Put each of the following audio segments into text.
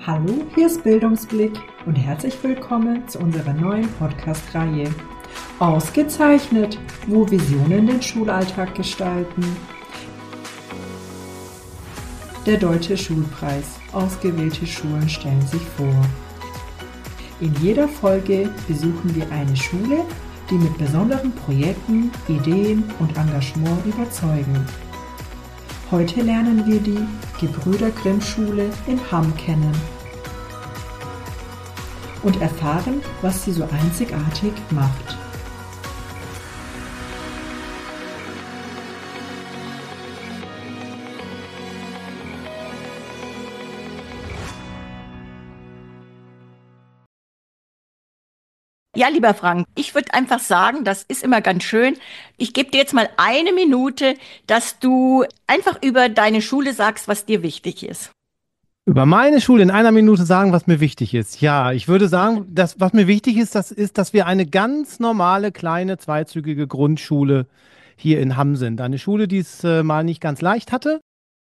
Hallo, hier ist Bildungsblick und herzlich willkommen zu unserer neuen Podcast-Reihe. Ausgezeichnet, wo Visionen den Schulalltag gestalten. Der Deutsche Schulpreis. Ausgewählte Schulen stellen sich vor. In jeder Folge besuchen wir eine Schule, die mit besonderen Projekten, Ideen und Engagement überzeugen. Heute lernen wir die Gebrüder Grimm Schule in Hamm kennen und erfahren, was sie so einzigartig macht. Ja, lieber Frank, ich würde einfach sagen, das ist immer ganz schön. Ich gebe dir jetzt mal eine Minute, dass du einfach über deine Schule sagst, was dir wichtig ist. Über meine Schule in einer Minute sagen, was mir wichtig ist. Ja, ich würde sagen, was mir wichtig ist, dass wir eine ganz normale, kleine, zweizügige Grundschule hier in Hamm sind. Eine Schule, die es mal nicht ganz leicht hatte,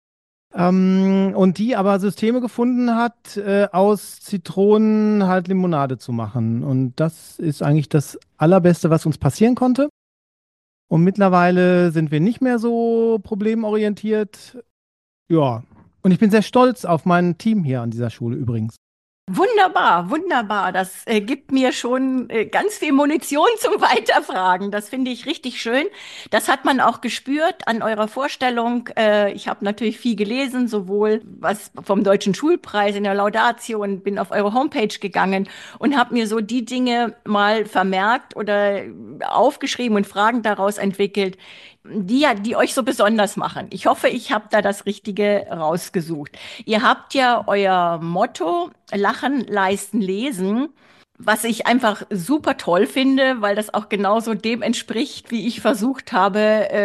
und die aber Systeme gefunden hat, aus Zitronen halt Limonade zu machen. Und das ist eigentlich das Allerbeste, was uns passieren konnte. Und mittlerweile sind wir nicht mehr so problemorientiert. Ja, und ich bin sehr stolz auf mein Team hier an dieser Schule übrigens. Wunderbar, wunderbar. Das gibt mir schon ganz viel Munition zum Weiterfragen. Das finde ich richtig schön. Das hat man auch gespürt an eurer Vorstellung. Ich habe natürlich viel gelesen, sowohl was vom Deutschen Schulpreis in der Laudatio, und bin auf eure Homepage gegangen und habe mir so die Dinge mal vermerkt oder aufgeschrieben und Fragen daraus entwickelt, die euch so besonders machen. Ich hoffe, ich habe da das Richtige rausgesucht. Ihr habt ja euer Motto Lachen, Leisten, Lesen, was ich einfach super toll finde, weil das auch genauso dem entspricht, wie ich versucht habe,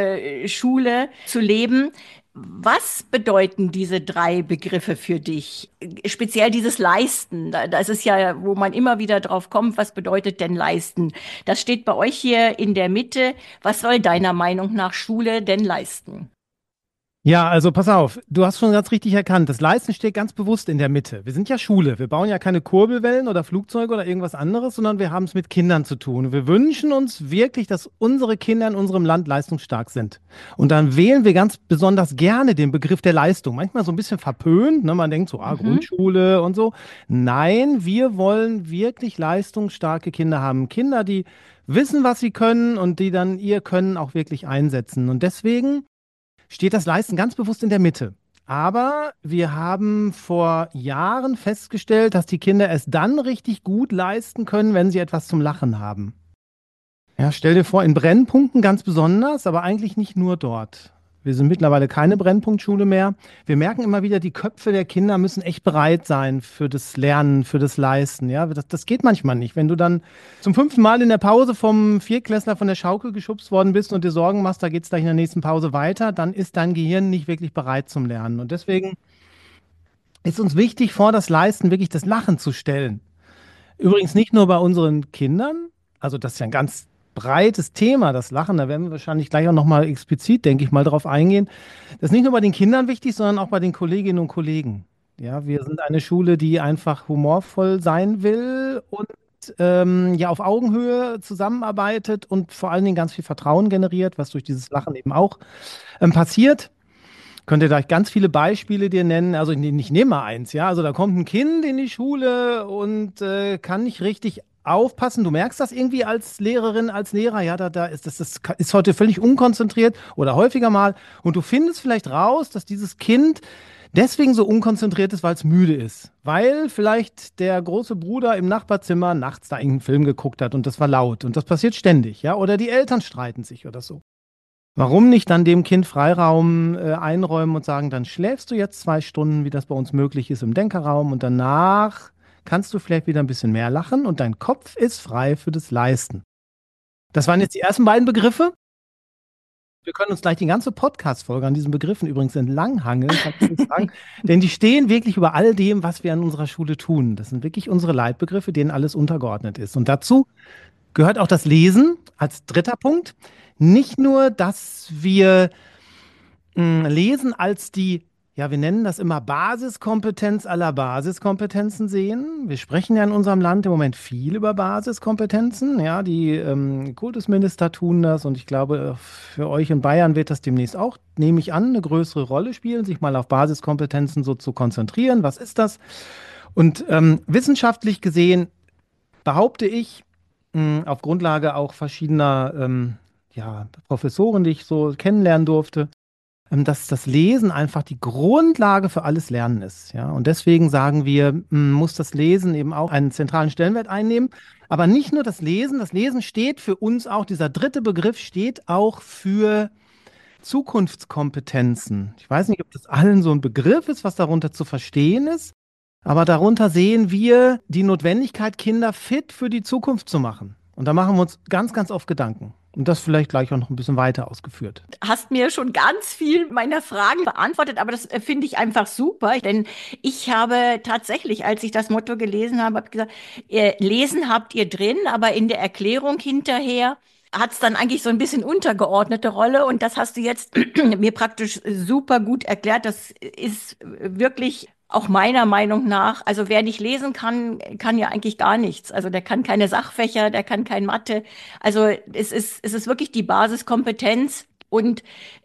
Schule zu leben. Was bedeuten diese drei Begriffe für dich? Speziell dieses Leisten. Das ist ja, wo man immer wieder drauf kommt, was bedeutet denn Leisten? Das steht bei euch hier in der Mitte. Was soll deiner Meinung nach Schule denn leisten? Ja, also pass auf, du hast schon ganz richtig erkannt, das Leisten steht ganz bewusst in der Mitte. Wir sind ja Schule, wir bauen ja keine Kurbelwellen oder Flugzeuge oder irgendwas anderes, sondern wir haben es mit Kindern zu tun. Und wir wünschen uns wirklich, dass unsere Kinder in unserem Land leistungsstark sind. Und dann wählen wir ganz besonders gerne den Begriff der Leistung. Manchmal so ein bisschen verpönt, ne? Man denkt so, Mhm. Grundschule und so. Nein, wir wollen wirklich leistungsstarke Kinder haben. Kinder, die wissen, was sie können und die dann ihr Können auch wirklich einsetzen. Und deswegen steht das Leisten ganz bewusst in der Mitte. Aber wir haben vor Jahren festgestellt, dass die Kinder es dann richtig gut leisten können, wenn sie etwas zum Lachen haben. Ja, stell dir vor, in Brennpunkten ganz besonders, aber eigentlich nicht nur dort. Wir sind mittlerweile keine Brennpunktschule mehr. Wir merken immer wieder, die Köpfe der Kinder müssen echt bereit sein für das Lernen, für das Leisten. Ja, das geht manchmal nicht. Wenn du dann zum 5. Mal in der Pause vom Viertklässler von der Schaukel geschubst worden bist und dir Sorgen machst, da geht es gleich in der nächsten Pause weiter, dann ist dein Gehirn nicht wirklich bereit zum Lernen. Und deswegen ist uns wichtig, vor das Leisten wirklich das Lachen zu stellen. Übrigens nicht nur bei unseren Kindern, also das ist ja ein ganz breites Thema, das Lachen, da werden wir wahrscheinlich gleich auch nochmal explizit, denke ich mal, drauf eingehen. Das ist nicht nur bei den Kindern wichtig, sondern auch bei den Kolleginnen und Kollegen. Ja, wir sind eine Schule, die einfach humorvoll sein will und ja auf Augenhöhe zusammenarbeitet und vor allen Dingen ganz viel Vertrauen generiert, was durch dieses Lachen eben auch passiert. Könnte da ganz viele Beispiele dir nennen. Also ich nehme mal eins, ja. Also da kommt ein Kind in die Schule und kann nicht richtig aufpassen. Du merkst das irgendwie als Lehrerin, als Lehrer, ja, da ist das ist heute völlig unkonzentriert oder häufiger mal. Und du findest vielleicht raus, dass dieses Kind deswegen so unkonzentriert ist, weil es müde ist. Weil vielleicht der große Bruder im Nachbarzimmer nachts da irgendeinen Film geguckt hat und das war laut. Und das passiert ständig, ja. Oder die Eltern streiten sich oder so. Warum nicht dann dem Kind Freiraum einräumen und sagen, dann schläfst du jetzt 2 Stunden, wie das bei uns möglich ist, im Denkerraum und danach kannst du vielleicht wieder ein bisschen mehr lachen und dein Kopf ist frei für das Leisten. Das waren jetzt die ersten beiden Begriffe. Wir können uns gleich die ganze Podcast-Folge an diesen Begriffen übrigens entlanghangeln, kann ich nicht sagen, denn die stehen wirklich über all dem, was wir an unserer Schule tun. Das sind wirklich unsere Leitbegriffe, denen alles untergeordnet ist. Und dazu gehört auch das Lesen als dritter Punkt. Nicht nur, dass wir lesen als die ja, wir nennen das immer Basiskompetenz aller Basiskompetenzen sehen. Wir sprechen ja in unserem Land im Moment viel über Basiskompetenzen. Ja, die Kultusminister tun das und ich glaube, für euch in Bayern wird das demnächst auch, nehme ich an, eine größere Rolle spielen, sich mal auf Basiskompetenzen so zu konzentrieren. Was ist das? Und wissenschaftlich gesehen behaupte ich, auf Grundlage auch verschiedener ja, Professoren, die ich so kennenlernen durfte, dass das Lesen einfach die Grundlage für alles Lernen ist. Ja? Und deswegen sagen wir, muss das Lesen eben auch einen zentralen Stellenwert einnehmen. Aber nicht nur das Lesen steht für uns auch, dieser dritte Begriff steht auch für Zukunftskompetenzen. Ich weiß nicht, ob das allen so ein Begriff ist, was darunter zu verstehen ist, aber darunter sehen wir die Notwendigkeit, Kinder fit für die Zukunft zu machen. Und da machen wir uns ganz, ganz oft Gedanken. Und das vielleicht gleich auch noch ein bisschen weiter ausgeführt. Hast mir schon ganz viel meiner Fragen beantwortet, aber das finde ich einfach super, denn ich habe tatsächlich, als ich das Motto gelesen habe, hab gesagt, lesen habt ihr drin, aber in der Erklärung hinterher hat es dann eigentlich so ein bisschen untergeordnete Rolle und das hast du jetzt mir praktisch super gut erklärt. Das ist wirklich auch meiner Meinung nach, also wer nicht lesen kann, kann ja eigentlich gar nichts. Also der kann keine Sachfächer, der kann kein Mathe. Also es ist wirklich die Basiskompetenz. Und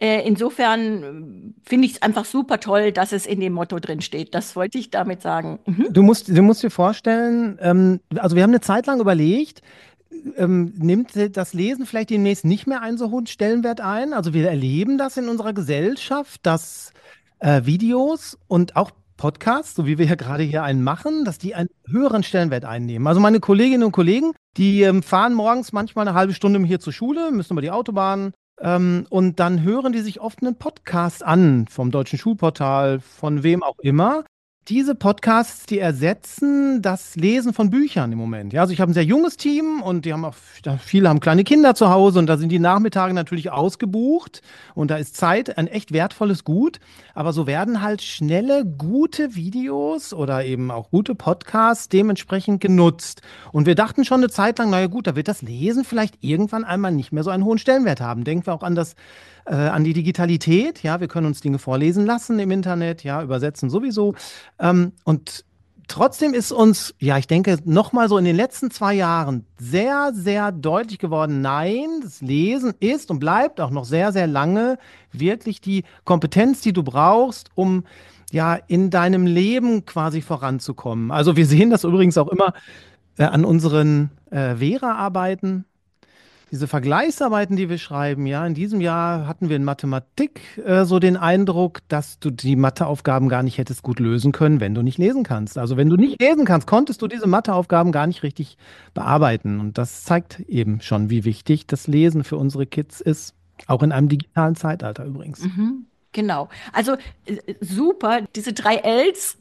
insofern finde ich es einfach super toll, dass es in dem Motto drin steht. Das wollte ich damit sagen. Mhm. Du musst dir vorstellen, also wir haben eine Zeit lang überlegt, nimmt das Lesen vielleicht demnächst nicht mehr einen so hohen Stellenwert ein? Also wir erleben das in unserer Gesellschaft, dass Videos und auch Podcasts, so wie wir ja gerade hier einen machen, dass die einen höheren Stellenwert einnehmen. Also meine Kolleginnen und Kollegen, die fahren morgens manchmal eine halbe Stunde hier zur Schule, müssen über die Autobahn und dann hören die sich oft einen Podcast an, vom Deutschen Schulportal, von wem auch immer. Diese Podcasts, die ersetzen das Lesen von Büchern im Moment. Ja, also ich habe ein sehr junges Team und die haben auch, viele haben kleine Kinder zu Hause und da sind die Nachmittage natürlich ausgebucht und da ist Zeit ein echt wertvolles Gut. Aber so werden halt schnelle, gute Videos oder eben auch gute Podcasts dementsprechend genutzt. Und wir dachten schon eine Zeit lang, naja gut, da wird das Lesen vielleicht irgendwann einmal nicht mehr so einen hohen Stellenwert haben. Denken wir auch an die Digitalität, ja, wir können uns Dinge vorlesen lassen im Internet, ja, übersetzen sowieso. Und trotzdem ist uns, ja, ich denke, nochmal so in den letzten 2 Jahren sehr, sehr deutlich geworden, nein, das Lesen ist und bleibt auch noch sehr, sehr lange wirklich die Kompetenz, die du brauchst, um ja in deinem Leben quasi voranzukommen. Also wir sehen das übrigens auch immer an unseren Vera-Arbeiten. Diese Vergleichsarbeiten, die wir schreiben, ja, in diesem Jahr hatten wir in Mathematik so den Eindruck, dass du die Matheaufgaben gar nicht hättest gut lösen können, wenn du nicht lesen kannst. Also wenn du nicht lesen kannst, konntest du diese Matheaufgaben gar nicht richtig bearbeiten. Und das zeigt eben schon, wie wichtig das Lesen für unsere Kids ist. Auch in einem digitalen Zeitalter übrigens. Mhm. Genau. Also super, diese 3 Ls,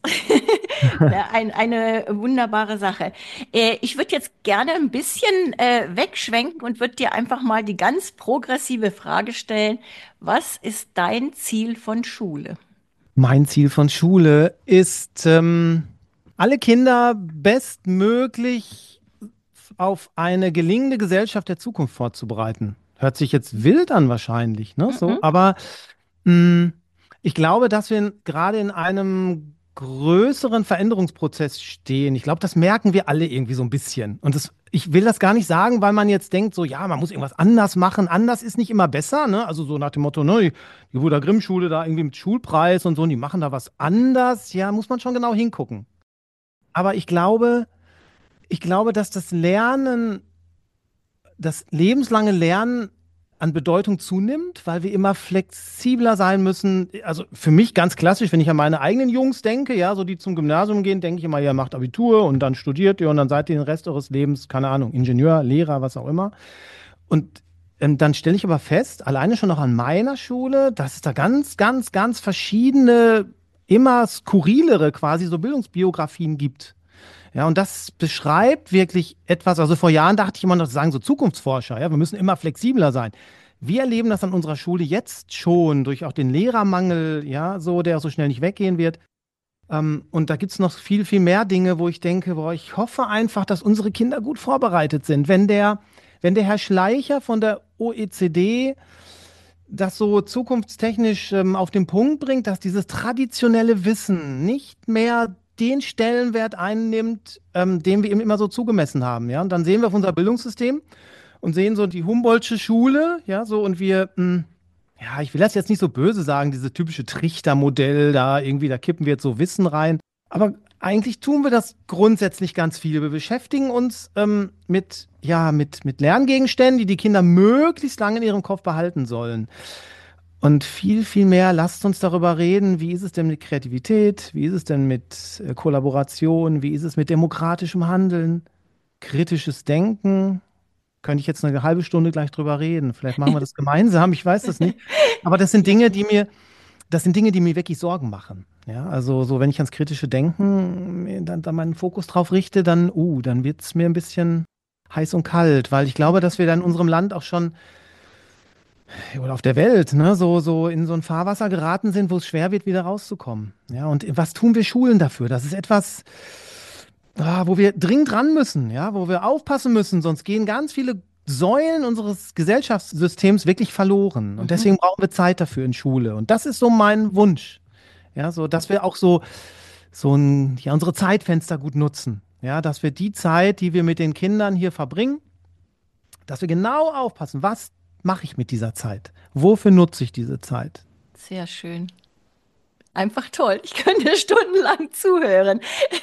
eine wunderbare Sache. Ich würde jetzt gerne ein bisschen wegschwenken und würde dir einfach mal die ganz progressive Frage stellen. Was ist dein Ziel von Schule? Mein Ziel von Schule ist, alle Kinder bestmöglich auf eine gelingende Gesellschaft der Zukunft vorzubereiten. Hört sich jetzt wild an wahrscheinlich, ne? So, Mhm. aber mh, ich glaube, dass wir gerade in einem größeren Veränderungsprozess stehen. Ich glaube, das merken wir alle irgendwie so ein bisschen. Und ich will das gar nicht sagen, weil man jetzt denkt, so, ja, man muss irgendwas anders machen. Anders ist nicht immer besser, ne? Also so nach dem Motto, ne, die Bruder Grimm-Schule da irgendwie mit Schulpreis und so, und die machen da was anders. Ja, muss man schon genau hingucken. Aber ich glaube, dass das lebenslange Lernen an Bedeutung zunimmt, weil wir immer flexibler sein müssen. Also für mich ganz klassisch, wenn ich an meine eigenen Jungs denke, ja, so die zum Gymnasium gehen, denke ich immer, ihr macht Abitur und dann studiert ihr und dann seid ihr den Rest eures Lebens, keine Ahnung, Ingenieur, Lehrer, was auch immer. Und dann stelle ich aber fest, alleine schon noch an meiner Schule, dass es da ganz, ganz, ganz verschiedene, immer skurrilere quasi so Bildungsbiografien gibt. Ja, und das beschreibt wirklich etwas, also vor Jahren dachte ich immer noch, das sagen so Zukunftsforscher, ja, wir müssen immer flexibler sein. Wir erleben das an unserer Schule jetzt schon durch auch den Lehrermangel, ja, so, der so schnell nicht weggehen wird. Und da gibt es noch viel, viel mehr Dinge, wo ich denke, boah, ich hoffe einfach, dass unsere Kinder gut vorbereitet sind. Wenn der Herr Schleicher von der OECD das so zukunftstechnisch auf den Punkt bringt, dass dieses traditionelle Wissen nicht mehr den Stellenwert einnimmt, den wir ihm immer so zugemessen haben. Ja? Und dann sehen wir auf unser Bildungssystem und sehen so die Humboldtsche Schule, ja, so und wir, ja, ich will das jetzt nicht so böse sagen, dieses typische Trichtermodell da, irgendwie, da kippen wir jetzt so Wissen rein. Aber eigentlich tun wir das grundsätzlich ganz viel. Wir beschäftigen uns mit Lerngegenständen, die die Kinder möglichst lange in ihrem Kopf behalten sollen. Und viel, viel mehr, lasst uns darüber reden, wie ist es denn mit Kreativität, wie ist es denn mit Kollaboration, wie ist es mit demokratischem Handeln, kritisches Denken. Könnte ich jetzt eine halbe Stunde gleich drüber reden. Vielleicht machen wir das gemeinsam, ich weiß das nicht. Aber das sind Dinge, die mir wirklich Sorgen machen. Ja, also so, wenn ich ans kritische Denken dann meinen Fokus drauf richte, dann wird es mir ein bisschen heiß und kalt, weil ich glaube, dass wir da in unserem Land auch schon oder auf der Welt, ne, so in so ein Fahrwasser geraten sind, wo es schwer wird, wieder rauszukommen. Ja, und was tun wir Schulen dafür? Das ist etwas, wo wir dringend ran müssen, ja, wo wir aufpassen müssen, sonst gehen ganz viele Säulen unseres Gesellschaftssystems wirklich verloren. Und Mhm. deswegen brauchen wir Zeit dafür in Schule. Und das ist so mein Wunsch. Ja, so, dass wir auch unsere Zeitfenster gut nutzen. Ja, dass wir die Zeit, die wir mit den Kindern hier verbringen, dass wir genau aufpassen, was mache ich mit dieser Zeit? Wofür nutze ich diese Zeit? Sehr schön. Einfach toll. Ich könnte stundenlang zuhören.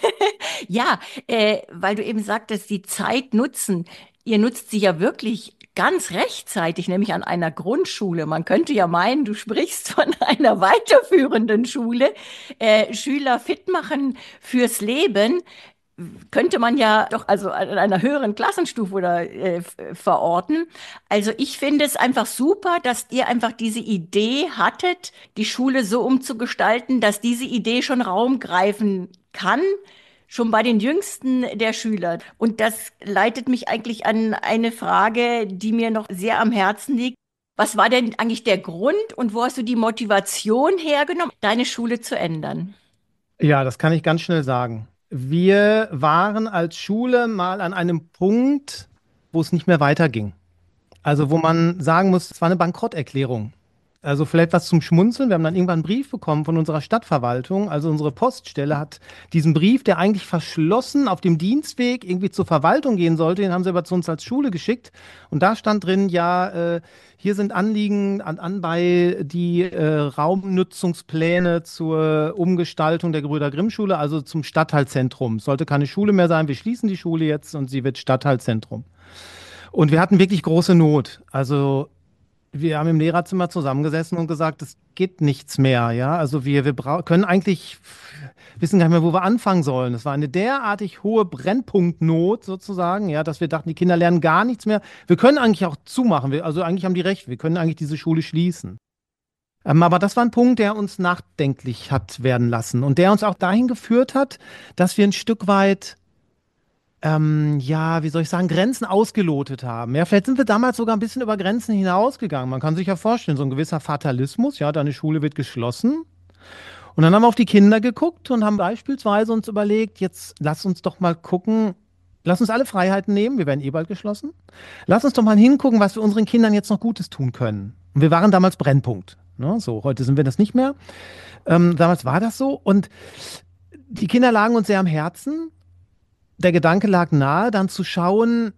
Ja, weil du eben sagtest, die Zeit nutzen. Ihr nutzt sie ja wirklich ganz rechtzeitig, nämlich an einer Grundschule. Man könnte ja meinen, du sprichst von einer weiterführenden Schule. Schüler fit machen fürs Leben könnte man ja doch also an einer höheren Klassenstufe oder verorten. Also ich finde es einfach super, dass ihr einfach diese Idee hattet, die Schule so umzugestalten, dass diese Idee schon Raum greifen kann, schon bei den Jüngsten der Schüler. Und das leitet mich eigentlich an eine Frage, die mir noch sehr am Herzen liegt. Was war denn eigentlich der Grund und wo hast du die Motivation hergenommen, deine Schule zu ändern? Ja, das kann ich ganz schnell sagen. Wir waren als Schule mal an einem Punkt, wo es nicht mehr weiterging. Also wo man sagen muss, es war eine Bankrotterklärung. Also vielleicht was zum Schmunzeln. Wir haben dann irgendwann einen Brief bekommen von unserer Stadtverwaltung. Also unsere Poststelle hat diesen Brief, der eigentlich verschlossen auf dem Dienstweg irgendwie zur Verwaltung gehen sollte, den haben sie aber zu uns als Schule geschickt. Und da stand drin, ja, hier sind Anliegen an bei die Raumnutzungspläne zur Umgestaltung der Gebrüder Grimm Schule, also zum Stadtteilzentrum. Es sollte keine Schule mehr sein. Wir schließen die Schule jetzt und sie wird Stadtteilzentrum. Und wir hatten wirklich große Not. Also wir haben im Lehrerzimmer zusammengesessen und gesagt, es geht nichts mehr, ja. Also wir können eigentlich wissen gar nicht mehr, wo wir anfangen sollen. Es war eine derartig hohe Brennpunktnot sozusagen, ja, dass wir dachten, die Kinder lernen gar nichts mehr. Wir können eigentlich auch zumachen. Also eigentlich haben die recht. Wir können eigentlich diese Schule schließen. Aber das war ein Punkt, der uns nachdenklich hat werden lassen und der uns auch dahin geführt hat, dass wir ein Stück weit ja, wie soll ich sagen, Grenzen ausgelotet haben. Ja, vielleicht sind wir damals sogar ein bisschen über Grenzen hinausgegangen. Man kann sich ja vorstellen, so ein gewisser Fatalismus, ja, deine Schule wird geschlossen. Und dann haben wir auf die Kinder geguckt und haben beispielsweise uns überlegt, jetzt lass uns doch mal gucken, lass uns alle Freiheiten nehmen, wir werden eh bald geschlossen. Lass uns doch mal hingucken, was wir unseren Kindern jetzt noch Gutes tun können. Und wir waren damals Brennpunkt. Ne? So, heute sind wir das nicht mehr. Damals war das so und die Kinder lagen uns sehr am Herzen. Der Gedanke lag nahe, dann zu schauen,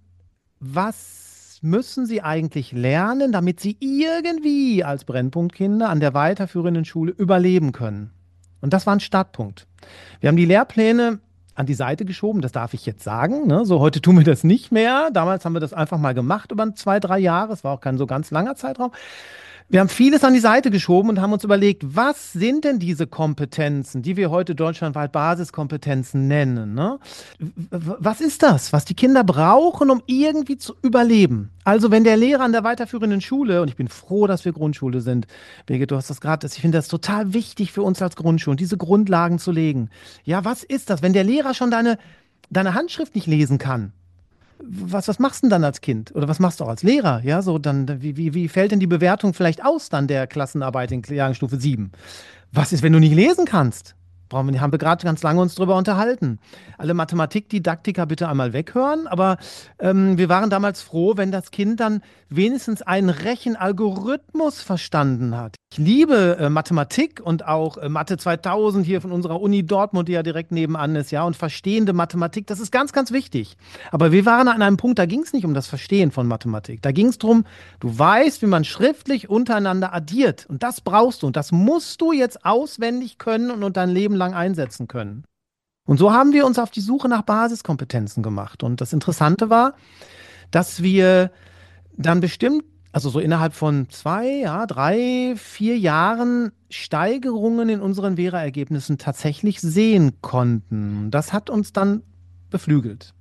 was müssen sie eigentlich lernen, damit sie irgendwie als Brennpunktkinder an der weiterführenden Schule überleben können. Und das war ein Startpunkt. Wir haben die Lehrpläne an die Seite geschoben, das darf ich jetzt sagen. Ne? So, heute tun wir das nicht mehr. Damals haben wir das einfach mal gemacht über 2, 3 Jahre. Es war auch kein so ganz langer Zeitraum. Wir haben vieles an die Seite geschoben und haben uns überlegt, was sind denn diese Kompetenzen, die wir heute deutschlandweit Basiskompetenzen nennen? Ne? Was ist das, was die Kinder brauchen, um irgendwie zu überleben? Also wenn der Lehrer an der weiterführenden Schule, und ich bin froh, dass wir Grundschule sind, Birgit, du hast das gerade, ich finde das total wichtig für uns als Grundschule, diese Grundlagen zu legen. Ja, was ist das, wenn der Lehrer schon deine Handschrift nicht lesen kann? Was machst du denn dann als Kind? Oder was machst du auch als Lehrer? Ja, so dann, wie fällt denn die Bewertung vielleicht aus dann der Klassenarbeit in Jahrgangsstufe 7? Was ist, wenn du nicht lesen kannst? haben wir gerade ganz lange uns drüber unterhalten. Alle Mathematikdidaktiker bitte einmal weghören, aber wir waren damals froh, wenn das Kind dann wenigstens einen Rechenalgorithmus verstanden hat. Ich liebe Mathematik und auch Mathe 2000 hier von unserer Uni Dortmund, die ja direkt nebenan ist, ja, und verstehende Mathematik, das ist ganz, ganz wichtig. Aber wir waren an einem Punkt, da ging es nicht um das Verstehen von Mathematik. Da ging es darum, du weißt, wie man schriftlich untereinander addiert. Und das brauchst du und das musst du jetzt auswendig können und dein Leben lang einsetzen können. Und so haben wir uns auf die Suche nach Basiskompetenzen gemacht. Und das Interessante war, dass wir dann bestimmt, also so innerhalb von 2, ja, 3, 4 Jahren Steigerungen in unseren Vera-Ergebnissen tatsächlich sehen konnten. Das hat uns dann beflügelt.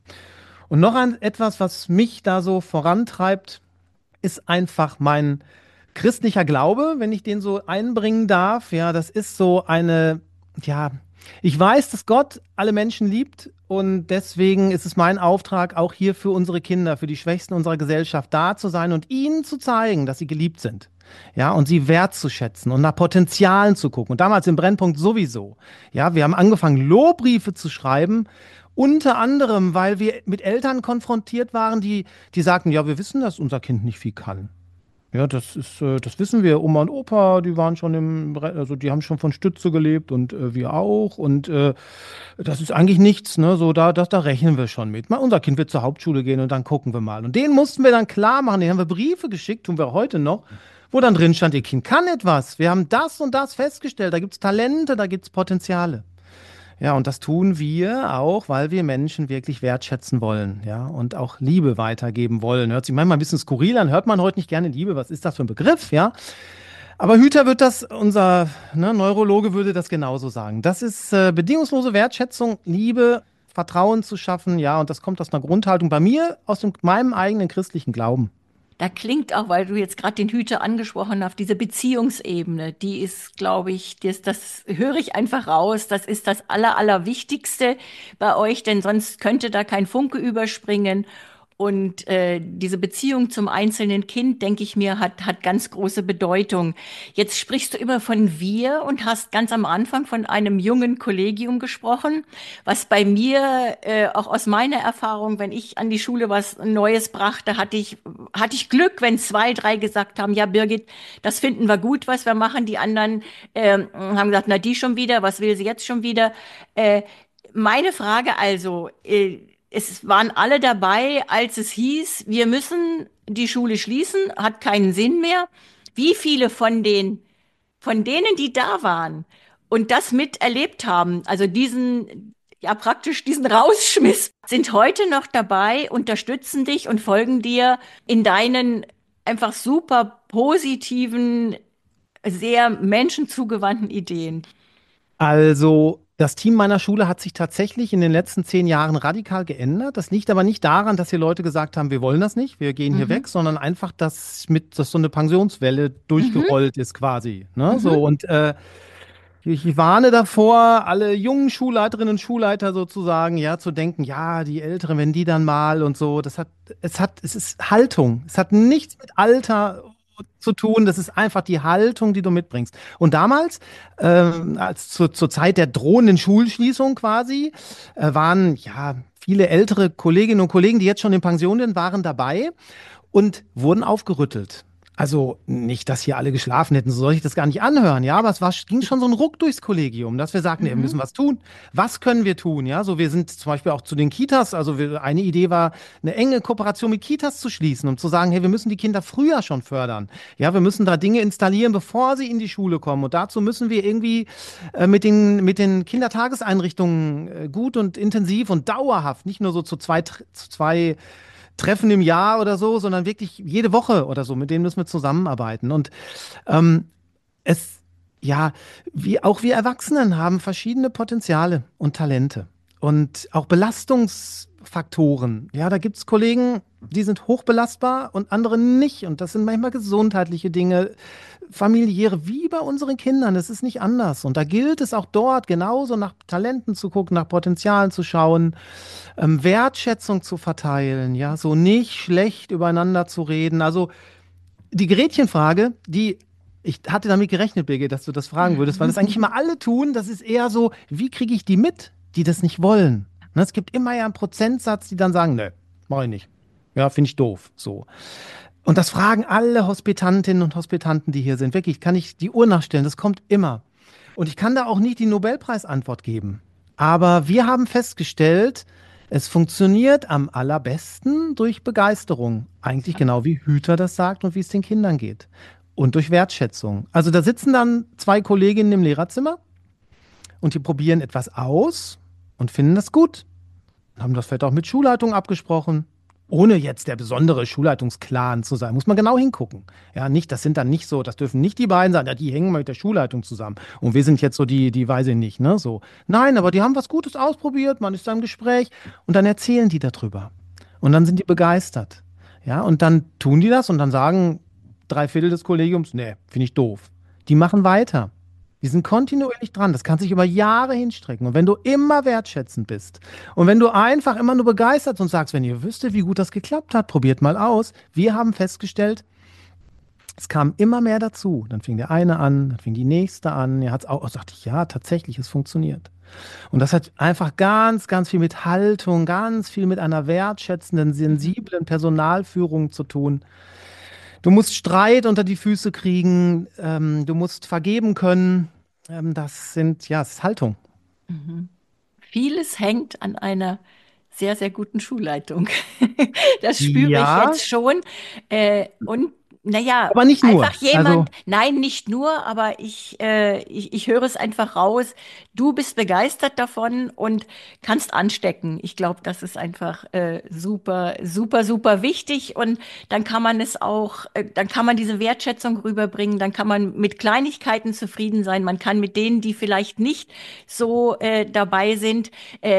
Und noch etwas, was mich da so vorantreibt, ist einfach mein christlicher Glaube, wenn ich den so einbringen darf. Ja, das ist so eine, ja, ich weiß, dass Gott alle Menschen liebt und deswegen ist es mein Auftrag, auch hier für unsere Kinder, für die Schwächsten unserer Gesellschaft da zu sein und ihnen zu zeigen, dass sie geliebt sind. Ja, und sie wertzuschätzen und nach Potenzialen zu gucken. Und damals im Brennpunkt sowieso. Ja, wir haben angefangen, Lobbriefe zu schreiben, unter anderem, weil wir mit Eltern konfrontiert waren, die sagten, ja, wir wissen, dass unser Kind nicht viel kann. Ja, das wissen wir. Oma und Opa, die waren schon also die haben schon von Stütze gelebt und wir auch. Und das ist eigentlich nichts, ne? So, da rechnen wir schon mit. Mal, unser Kind wird zur Hauptschule gehen und dann gucken wir mal. Und denen mussten wir dann klar machen, denen haben wir Briefe geschickt, tun wir heute noch, wo dann drin stand, ihr Kind kann etwas. Wir haben das und das festgestellt. Da gibt es Talente, da gibt es Potenziale. Ja, und das tun wir auch, weil wir Menschen wirklich wertschätzen wollen, ja, und auch Liebe weitergeben wollen. Hört sich manchmal ein bisschen skurril an, hört man heute nicht gerne Liebe, was ist das für ein Begriff, ja? Aber Hüter wird das, unser Neurologe würde das genauso sagen. Das ist bedingungslose Wertschätzung, Liebe, Vertrauen zu schaffen, ja, und das kommt aus einer Grundhaltung bei mir, meinem eigenen christlichen Glauben. Da klingt auch, weil du jetzt gerade den Hüter angesprochen hast, diese Beziehungsebene, die ist, glaube ich, das höre ich einfach raus. Das ist das Allerwichtigste bei euch, denn sonst könnte da kein Funke überspringen. Und diese Beziehung zum einzelnen Kind, denke ich mir, hat ganz große Bedeutung. Jetzt sprichst du immer von wir und hast ganz am Anfang von einem jungen Kollegium gesprochen, was bei mir, auch aus meiner Erfahrung, wenn ich an die Schule was Neues brachte, hatte ich Glück, wenn 2, 3 gesagt haben, ja, Birgit, das finden wir gut, was wir machen. Die anderen haben gesagt, na, die schon wieder, was will sie jetzt schon wieder? Meine Frage also, es waren alle dabei, als es hieß, wir müssen die Schule schließen, hat keinen Sinn mehr. Wie viele von denen, die da waren und das miterlebt haben, also ja, praktisch diesen Rausschmiss, sind heute noch dabei, unterstützen dich und folgen dir in deinen einfach super positiven, sehr menschenzugewandten Ideen? Also, das Team meiner Schule hat sich tatsächlich in den letzten 10 Jahren radikal geändert. Das liegt aber nicht daran, dass hier Leute gesagt haben, wir wollen das nicht, wir gehen hier Mhm. weg, sondern einfach, dass so eine Pensionswelle Mhm. durchgerollt ist quasi. Ne? Mhm. So, und ich warne davor, alle jungen Schulleiterinnen und Schulleiter sozusagen, ja, zu denken, ja, die Älteren, wenn die dann mal und so, es ist Haltung. Es hat nichts mit Alter zu tun, das ist einfach die Haltung, die du mitbringst. Und damals, als zur Zeit der drohenden Schulschließung quasi, waren ja viele ältere Kolleginnen und Kollegen, die jetzt schon in Pension sind, waren dabei und wurden aufgerüttelt. Also nicht, dass hier alle geschlafen hätten, so soll ich das gar nicht anhören, ja, aber ging schon so ein Ruck durchs Kollegium, dass wir sagten, wir Mhm. müssen was tun. Was können wir tun? Ja, so wir sind zum Beispiel auch zu den Kitas, also eine Idee war, eine enge Kooperation mit Kitas zu schließen, um zu sagen, hey, wir müssen die Kinder früher schon fördern. Ja, wir müssen da Dinge installieren, bevor sie in die Schule kommen. Und dazu müssen wir irgendwie mit den Kindertageseinrichtungen gut und intensiv und dauerhaft, nicht nur so zu zwei Treffen im Jahr oder so, sondern wirklich jede Woche oder so, mit denen müssen wir zusammenarbeiten. Und ähm, es, ja, auch wir Erwachsenen haben verschiedene Potenziale und Talente und auch Belastungsfaktoren. Ja, da gibt es Kollegen, die sind hochbelastbar und andere nicht. Und das sind manchmal gesundheitliche Dinge, familiäre, wie bei unseren Kindern. Es ist nicht anders. Und da gilt es auch dort genauso nach Talenten zu gucken, nach Potenzialen zu schauen, Wertschätzung zu verteilen, ja, so nicht schlecht übereinander zu reden. Also die Gretchenfrage, die Ich hatte damit gerechnet, Birgit, dass du das fragen würdest, weil das eigentlich immer alle tun. Das ist eher so, wie kriege ich die mit, die das nicht wollen? Ne, es gibt immer ja einen Prozentsatz, die dann sagen, nö, mache ich nicht. Ja, finde ich doof. So. Und das fragen alle Hospitantinnen und Hospitanten, die hier sind. Wirklich, kann ich die Uhr nachstellen? Das kommt immer. Und ich kann da auch nicht die Nobelpreisantwort geben. Aber wir haben festgestellt, es funktioniert am allerbesten durch Begeisterung. Eigentlich genau wie Hüter das sagt und wie es den Kindern geht. Und durch Wertschätzung. Also da sitzen dann zwei Kolleginnen im Lehrerzimmer und die probieren etwas aus und finden das gut. Haben das vielleicht auch mit Schulleitung abgesprochen. Ohne jetzt der besondere Schulleitungsclan zu sein, muss man genau hingucken. Ja, nicht, das sind dann nicht so, das dürfen nicht die beiden sein, ja, die hängen mal mit der Schulleitung zusammen. Und wir sind jetzt so die weiß ich nicht, ne, so. Nein, aber die haben was Gutes ausprobiert, man ist da im Gespräch und dann erzählen die darüber. Und dann sind die begeistert. Ja, und dann tun die das und dann sagen 3/4 des Kollegiums, nee, finde ich doof. Die machen weiter. Die sind kontinuierlich dran. Das kann sich über Jahre hinstrecken. Und wenn du immer wertschätzend bist und wenn du einfach immer nur begeistert und sagst, wenn ihr wüsstet, wie gut das geklappt hat, probiert mal aus. Wir haben festgestellt, es kam immer mehr dazu. Dann fing der eine an, dann fing die nächste an. Er hat es auch, sagte ich, ja, tatsächlich, es funktioniert. Und das hat einfach ganz, ganz viel mit Haltung, ganz viel mit einer wertschätzenden, sensiblen Personalführung zu tun. Du musst Streit unter die Füße kriegen, du musst vergeben können. Das ist Haltung. Mhm. Vieles hängt an einer sehr, sehr guten Schulleitung. Das spüre ich Ja, jetzt schon. Und naja, aber nicht einfach nur. Also, jemand, nein, nicht nur, aber ich höre es einfach raus. Du bist begeistert davon und kannst anstecken. Ich glaube, das ist einfach super, super, super wichtig. Und dann kann man es auch, dann kann man diese Wertschätzung rüberbringen. Dann kann man mit Kleinigkeiten zufrieden sein. Man kann mit denen, die vielleicht nicht so dabei sind,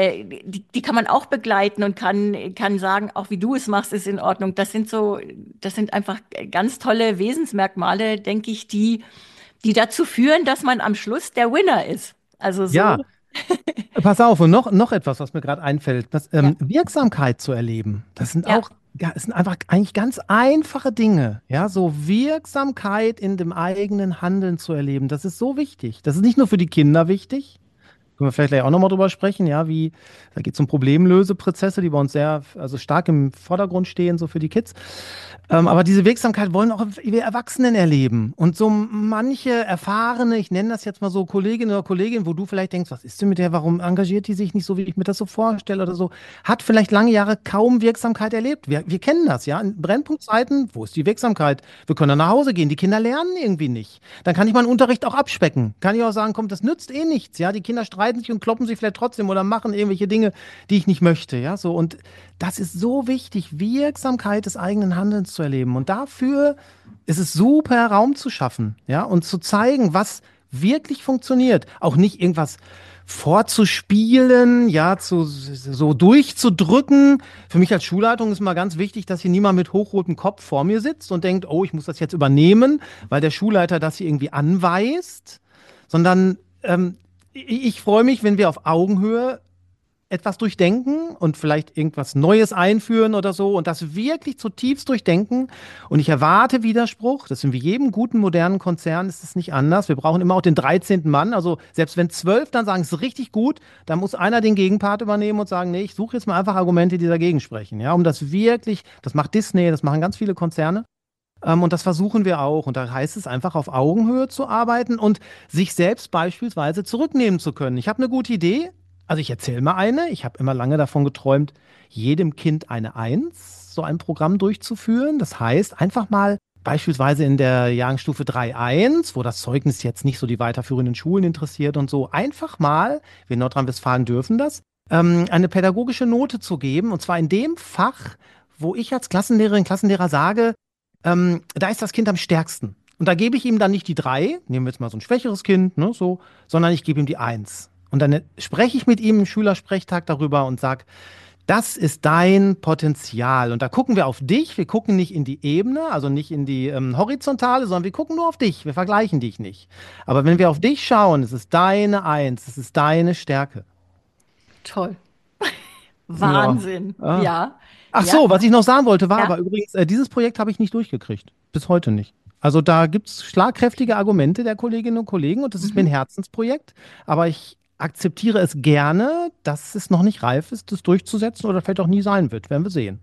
die kann man auch begleiten und kann sagen, auch wie du es machst, ist in Ordnung. Das sind einfach ganz tolle Wesensmerkmale, denke ich, die dazu führen, dass man am Schluss der Winner ist. Also ja, so, pass auf, und noch etwas, was mir gerade einfällt. ja, Wirksamkeit zu erleben, ja. das sind einfach eigentlich ganz einfache Dinge. Ja, so Wirksamkeit in dem eigenen Handeln zu erleben, das ist so wichtig. Das ist nicht nur für die Kinder wichtig. Können wir vielleicht gleich auch nochmal drüber sprechen, ja, da geht es um Problemlöseprozesse, die bei uns also stark im Vordergrund stehen, so für die Kids. Aber diese Wirksamkeit wollen auch wir Erwachsenen erleben. Und so manche erfahrene, ich nenne das jetzt mal so Kollegin oder Kollegin, wo du vielleicht denkst, was ist denn mit der, warum engagiert die sich nicht so, wie ich mir das so vorstelle oder so, hat vielleicht lange Jahre kaum Wirksamkeit erlebt. Wir kennen das, ja. In Brennpunktzeiten, wo ist die Wirksamkeit? Wir können dann nach Hause gehen, die Kinder lernen irgendwie nicht. Dann kann ich meinen Unterricht auch abspecken. Kann ich auch sagen, komm, das nützt eh nichts, ja. Die Kinder streiten sich und kloppen sich vielleicht trotzdem oder machen irgendwelche Dinge, die ich nicht möchte, ja. So, und das ist so wichtig, Wirksamkeit des eigenen Handelns zu erleben. Und dafür ist es super, Raum zu schaffen, ja, und zu zeigen, was wirklich funktioniert. Auch nicht irgendwas vorzuspielen, ja, so durchzudrücken. Für mich als Schulleitung ist mal ganz wichtig, dass hier niemand mit hochrotem Kopf vor mir sitzt und denkt, oh, ich muss das jetzt übernehmen, weil der Schulleiter das hier irgendwie anweist, sondern ich freue mich, wenn wir auf Augenhöhe etwas durchdenken und vielleicht irgendwas Neues einführen oder so und das wirklich zutiefst durchdenken. Und ich erwarte Widerspruch. Das sind wie jedem guten modernen Konzern, ist es nicht anders. Wir brauchen immer auch den 13. Mann. Also selbst wenn 12 dann sagen, es ist richtig gut, dann muss einer den Gegenpart übernehmen und sagen, nee, ich suche jetzt mal einfach Argumente, die dagegen sprechen. Ja, um das wirklich, das macht Disney, das machen ganz viele Konzerne. Und das versuchen wir auch. Und da heißt es einfach, auf Augenhöhe zu arbeiten und sich selbst beispielsweise zurücknehmen zu können. Ich habe eine gute Idee. Also ich erzähle mal eine. Ich habe immer lange davon geträumt, jedem Kind eine Eins, so ein Programm durchzuführen. Das heißt, einfach mal beispielsweise in der Jahrgangsstufe 3.1, wo das Zeugnis jetzt nicht so die weiterführenden Schulen interessiert und so, einfach mal, wir in Nordrhein-Westfalen dürfen das, eine pädagogische Note zu geben. Und zwar in dem Fach, wo ich als Klassenlehrerin, Klassenlehrer sage, da ist das Kind am stärksten. Und da gebe ich ihm dann nicht die 3, nehmen wir jetzt mal so ein schwächeres Kind, ne, so, sondern ich gebe ihm die 1. Und dann spreche ich mit ihm im Schülersprechtag darüber und sage, das ist dein Potenzial. Und da gucken wir auf dich. Wir gucken nicht in die Ebene, also nicht in die Horizontale, sondern wir gucken nur auf dich. Wir vergleichen dich nicht. Aber wenn wir auf dich schauen, es ist deine Eins, es ist deine Stärke. Toll. Ja. Wahnsinn. Ah. Ja, Ach ja, so, was ich noch sagen wollte, war ja. aber übrigens, dieses Projekt habe ich nicht durchgekriegt. Bis heute nicht. Also da gibt es schlagkräftige Argumente der Kolleginnen und Kollegen und das ist mir ein Herzensprojekt. Aber ich akzeptiere es gerne, dass es noch nicht reif ist, das durchzusetzen oder vielleicht auch nie sein wird. Werden wir sehen.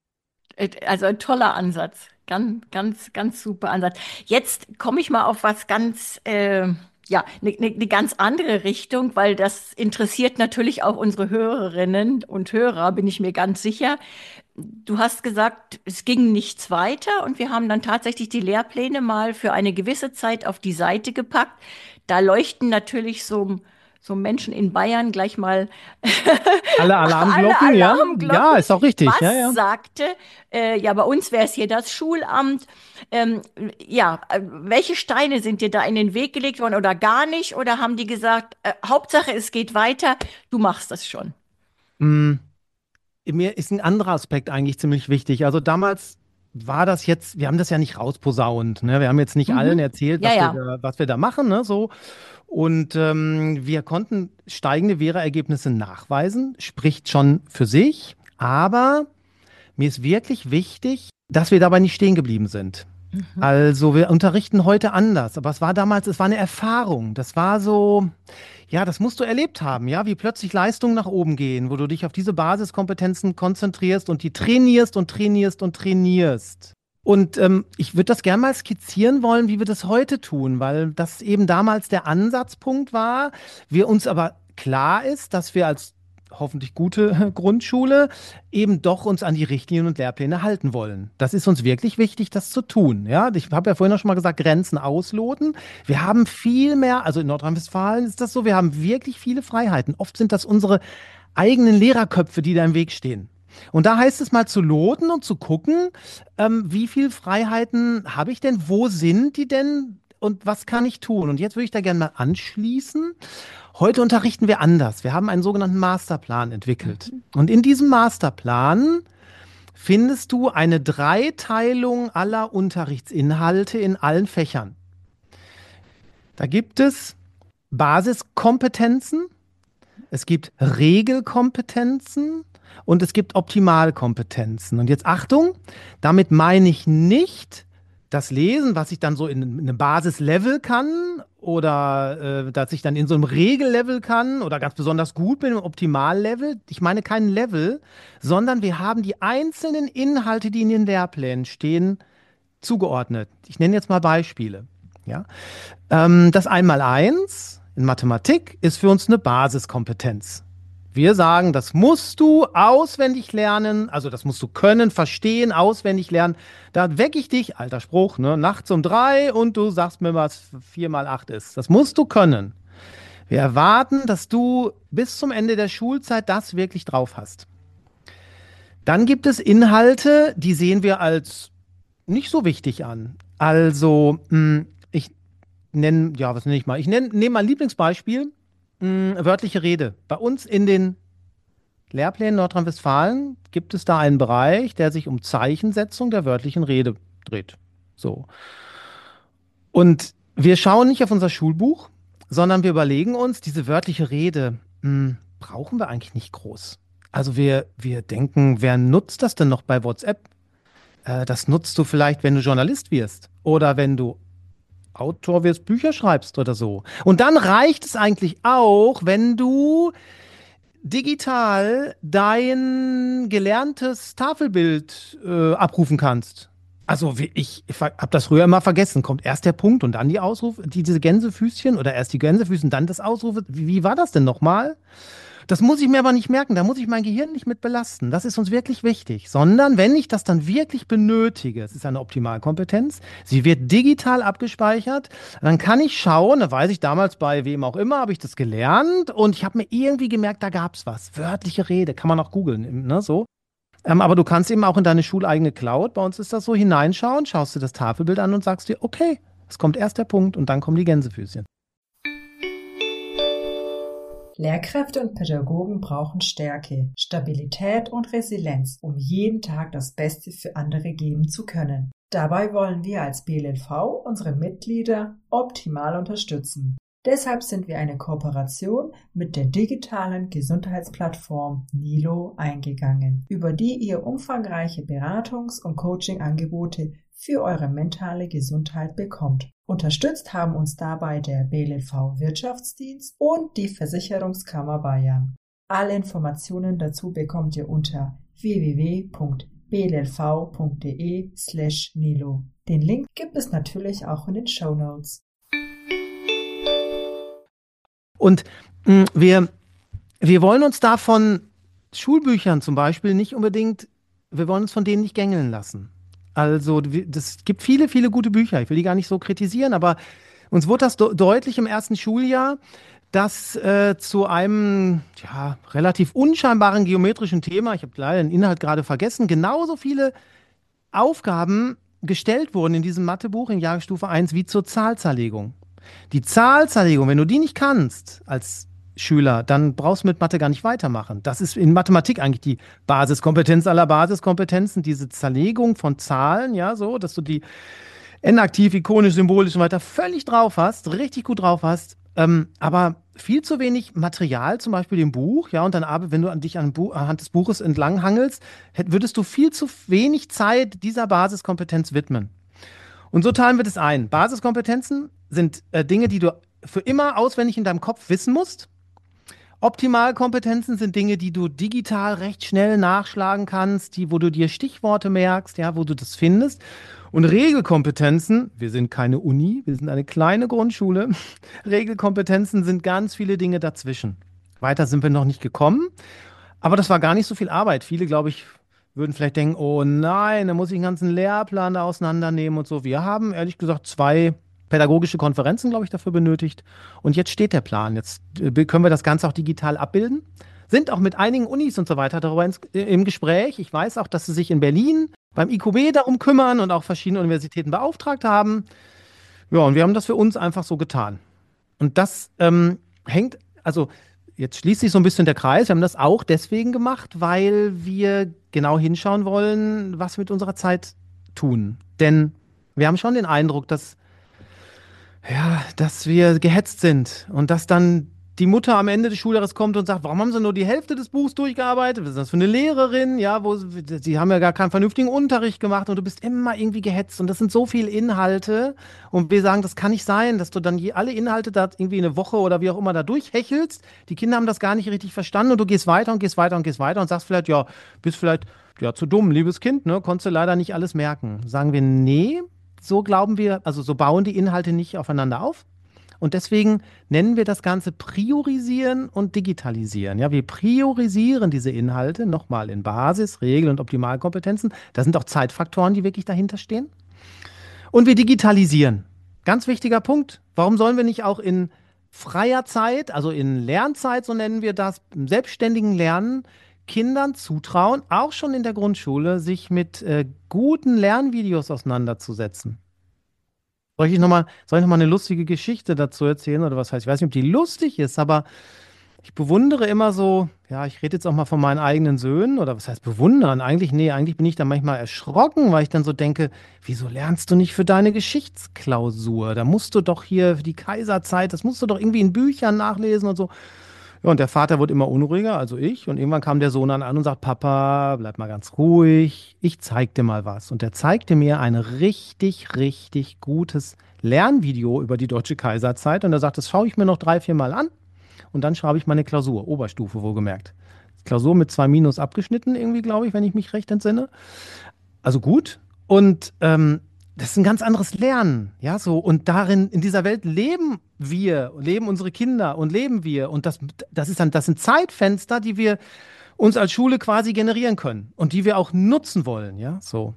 Also ein toller Ansatz. Ganz, ganz, ganz super Ansatz. Jetzt komme ich mal auf was ganz, ja, eine ganz andere Richtung, weil das interessiert natürlich auch unsere Hörerinnen und Hörer, bin ich mir ganz sicher. Du hast gesagt, es ging nichts weiter und wir haben dann tatsächlich die Lehrpläne mal für eine gewisse Zeit auf die Seite gepackt. Da leuchten natürlich so Menschen in Bayern gleich mal Alle alle Alarmglocken, ja? Ja, Alarmglocken. ist auch richtig. Ja, Was ja. sagte, ja, bei uns wäre es hier das Schulamt. Ja, welche Steine sind dir da in den Weg gelegt worden oder gar nicht? Oder haben die gesagt, Hauptsache es geht weiter, du machst das schon? Mm, Mir ist ein anderer Aspekt eigentlich ziemlich wichtig. Also damals war das jetzt, wir haben das ja nicht rausposaunt, ne? Wir haben jetzt nicht allen Mhm. erzählt, Ja, ja. was wir da machen, ne? So. Und wir konnten steigende Lehrergebnisse nachweisen, spricht schon für sich. Aber mir ist wirklich wichtig, dass wir dabei nicht stehen geblieben sind. Mhm. Also wir unterrichten heute anders, aber es war eine Erfahrung. Das war so, ja, das musst du erlebt haben, ja, wie plötzlich Leistungen nach oben gehen, wo du dich auf diese Basiskompetenzen konzentrierst und die trainierst und trainierst und trainierst. Und ich würde das gerne mal skizzieren wollen, wie wir das heute tun, weil das eben damals der Ansatzpunkt war. Wir uns aber klar ist, dass wir als hoffentlich gute Grundschule eben doch uns an die Richtlinien und Lehrpläne halten wollen. Das ist uns wirklich wichtig, das zu tun. Ja, ich habe ja vorhin auch schon mal gesagt, Grenzen ausloten. Wir haben viel mehr, also in Nordrhein-Westfalen ist das so, wir haben wirklich viele Freiheiten. Oft sind das unsere eigenen Lehrerköpfe, die da im Weg stehen. Und da heißt es mal zu loten und zu gucken, wie viel Freiheiten habe ich denn, wo sind die denn und was kann ich tun? Und jetzt würde ich da gerne mal anschließen. Heute unterrichten wir anders. Wir haben einen sogenannten Masterplan entwickelt. Und in diesem Masterplan findest du eine Dreiteilung aller Unterrichtsinhalte in allen Fächern. Da gibt es Basiskompetenzen, es gibt Regelkompetenzen und es gibt Optimalkompetenzen. Und jetzt Achtung, damit meine ich nicht das Lesen, was ich dann so in einem Basislevel kann oder dass ich dann in so einem Regellevel kann oder ganz besonders gut bin im Optimallevel. Ich meine kein Level, sondern wir haben die einzelnen Inhalte, die in den Lehrplänen stehen, zugeordnet. Ich nenne jetzt mal Beispiele. Ja? Das Einmaleins in Mathematik ist für uns eine Basiskompetenz. Wir sagen, das musst du auswendig lernen, also das musst du können, verstehen, auswendig lernen. Da wecke ich dich, alter Spruch, ne, nachts um 3 und du sagst mir, was 4 mal 8 ist. Das musst du können. Wir erwarten, dass du bis zum Ende der Schulzeit das wirklich drauf hast. Dann gibt es Inhalte, die sehen wir als nicht so wichtig an. Also, ich nenne, ja, was nenne ich mal? Nehme mal ein Lieblingsbeispiel, wörtliche Rede. Bei uns in den Lehrplänen Nordrhein-Westfalen gibt es da einen Bereich, der sich um Zeichensetzung der wörtlichen Rede dreht. So. Und wir schauen nicht auf unser Schulbuch, sondern wir überlegen uns, diese wörtliche Rede, brauchen wir eigentlich nicht groß. Also wir denken, wer nutzt das denn noch bei WhatsApp? Das nutzt du vielleicht, wenn du Journalist wirst oder wenn du Autor wirst, Bücher schreibst oder so. Und dann reicht es eigentlich auch, wenn du digital dein gelerntes Tafelbild abrufen kannst. Also ich habe das früher immer vergessen. Kommt erst der Punkt und dann die Ausrufe, diese Gänsefüßchen oder erst die Gänsefüßchen, dann das Ausrufe. Wie war das denn nochmal? Das muss ich mir aber nicht merken, da muss ich mein Gehirn nicht mit belasten. Das ist uns wirklich wichtig. Sondern wenn ich das dann wirklich benötige, es ist eine Optimalkompetenz, sie wird digital abgespeichert, dann kann ich schauen, da weiß ich damals bei wem auch immer, habe ich das gelernt und ich habe mir irgendwie gemerkt, da gab es was. Wörtliche Rede, kann man auch googeln, ne, so. Aber du kannst eben auch in deine schuleigene Cloud, bei uns ist das so, hineinschauen, schaust dir das Tafelbild an und sagst dir, okay, es kommt erst der Punkt und dann kommen die Gänsefüßchen. Lehrkräfte und Pädagogen brauchen Stärke, Stabilität und Resilienz, um jeden Tag das Beste für andere geben zu können. Dabei wollen wir als BLNV unsere Mitglieder optimal unterstützen. Deshalb sind wir eine Kooperation mit der digitalen Gesundheitsplattform Nilo eingegangen, über die ihr umfangreiche Beratungs- und Coaching-Angebote für eure mentale Gesundheit bekommt. Unterstützt haben uns dabei der BLV Wirtschaftsdienst und die Versicherungskammer Bayern. Alle Informationen dazu bekommt ihr unter www.blv.de/Nilo. Den Link gibt es natürlich auch in den Shownotes. Und wir wollen uns da von Schulbüchern zum Beispiel nicht unbedingt, wir wollen uns von denen nicht gängeln lassen. Also es gibt viele, viele gute Bücher. Ich will die gar nicht so kritisieren, aber uns wurde das deutlich im ersten Schuljahr, dass zu einem relativ unscheinbaren geometrischen Thema, ich habe leider den Inhalt gerade vergessen, genauso viele Aufgaben gestellt wurden in diesem Mathebuch in Jahrgangsstufe 1 wie zur Zahlzerlegung. Die Zahlzerlegung, wenn du die nicht kannst als Schüler, dann brauchst du mit Mathe gar nicht weitermachen. Das ist in Mathematik eigentlich die Basiskompetenz aller Basiskompetenzen, diese Zerlegung von Zahlen, ja, so, dass du die n-aktiv, ikonisch, symbolisch und weiter völlig drauf hast, richtig gut drauf hast, aber viel zu wenig Material, zum Beispiel im Buch, ja, und dann aber, wenn du dich anhand des Buches entlanghangelst, würdest du viel zu wenig Zeit dieser Basiskompetenz widmen. Und so teilen wir das ein. Basiskompetenzen sind Dinge, die du für immer auswendig in deinem Kopf wissen musst. Optimalkompetenzen sind Dinge, die du digital recht schnell nachschlagen kannst, wo du dir Stichworte merkst, ja, wo du das findest. Und Regelkompetenzen, wir sind keine Uni, wir sind eine kleine Grundschule. Regelkompetenzen sind ganz viele Dinge dazwischen. Weiter sind wir noch nicht gekommen, aber das war gar nicht so viel Arbeit. Viele, glaube ich, würden vielleicht denken, oh nein, da muss ich den ganzen Lehrplan da auseinandernehmen und so. Wir haben, ehrlich gesagt, 2 pädagogische Konferenzen, glaube ich, dafür benötigt. Und jetzt steht der Plan. Jetzt können wir das Ganze auch digital abbilden. Sind auch mit einigen Unis und so weiter darüber im Gespräch. Ich weiß auch, dass sie sich in Berlin beim IQB darum kümmern und auch verschiedene Universitäten beauftragt haben. Ja, und wir haben das für uns einfach so getan. Und das hängt, also jetzt schließt sich so ein bisschen der Kreis. Wir haben das auch deswegen gemacht, weil wir genau hinschauen wollen, was wir mit unserer Zeit tun. Denn wir haben schon den Eindruck, dass wir gehetzt sind und dass dann die Mutter am Ende des Schuljahres kommt und sagt, warum haben sie nur die Hälfte des Buchs durchgearbeitet? Was ist das für eine Lehrerin? Ja, sie haben ja gar keinen vernünftigen Unterricht gemacht und du bist immer irgendwie gehetzt und das sind so viele Inhalte und wir sagen, das kann nicht sein, dass du dann alle Inhalte da irgendwie eine Woche oder wie auch immer da durchhechelst. Die Kinder haben das gar nicht richtig verstanden und du gehst weiter und gehst weiter und gehst weiter und sagst vielleicht, bist vielleicht zu dumm, liebes Kind, ne? Konntest du leider nicht alles merken. Sagen wir, nee, so glauben wir, also so bauen die Inhalte nicht aufeinander auf. Und deswegen nennen wir das Ganze Priorisieren und Digitalisieren. Ja, wir priorisieren diese Inhalte nochmal in Basis, Regel- und Optimalkompetenzen. Da sind auch Zeitfaktoren, die wirklich dahinter stehen. Und wir digitalisieren. Ganz wichtiger Punkt. Warum sollen wir nicht auch in freier Zeit, also in Lernzeit, so nennen wir das, im selbstständigen Lernen, Kindern zutrauen, auch schon in der Grundschule, sich mit guten Lernvideos auseinanderzusetzen? Soll ich noch mal eine lustige Geschichte dazu erzählen oder was heißt? Ich weiß nicht, ob die lustig ist, aber ich bewundere immer so, ja, ich rede jetzt auch mal von meinen eigenen Söhnen oder was heißt bewundern? Eigentlich bin ich da manchmal erschrocken, weil ich dann so denke, wieso lernst du nicht für deine Geschichtsklausur? Da musst du doch hier für die Kaiserzeit, das musst du doch irgendwie in Büchern nachlesen und so. Ja, und der Vater wird immer unruhiger, also ich. Und irgendwann kam der Sohn dann an und sagt, Papa, bleib mal ganz ruhig, ich zeig dir mal was. Und er zeigte mir ein richtig, richtig gutes Lernvideo über die Deutsche Kaiserzeit. Und er sagt, das schaue ich mir noch 3, 4 Mal an. Und dann schreibe ich meine Klausur, Oberstufe wohlgemerkt. Klausur mit 2 Minus abgeschnitten irgendwie, glaube ich, wenn ich mich recht entsinne. Also gut. Und das ist ein ganz anderes Lernen, ja, so. Und darin, in dieser Welt leben unsere Kinder und leben wir. Und das sind Zeitfenster, die wir uns als Schule quasi generieren können und die wir auch nutzen wollen, ja, so.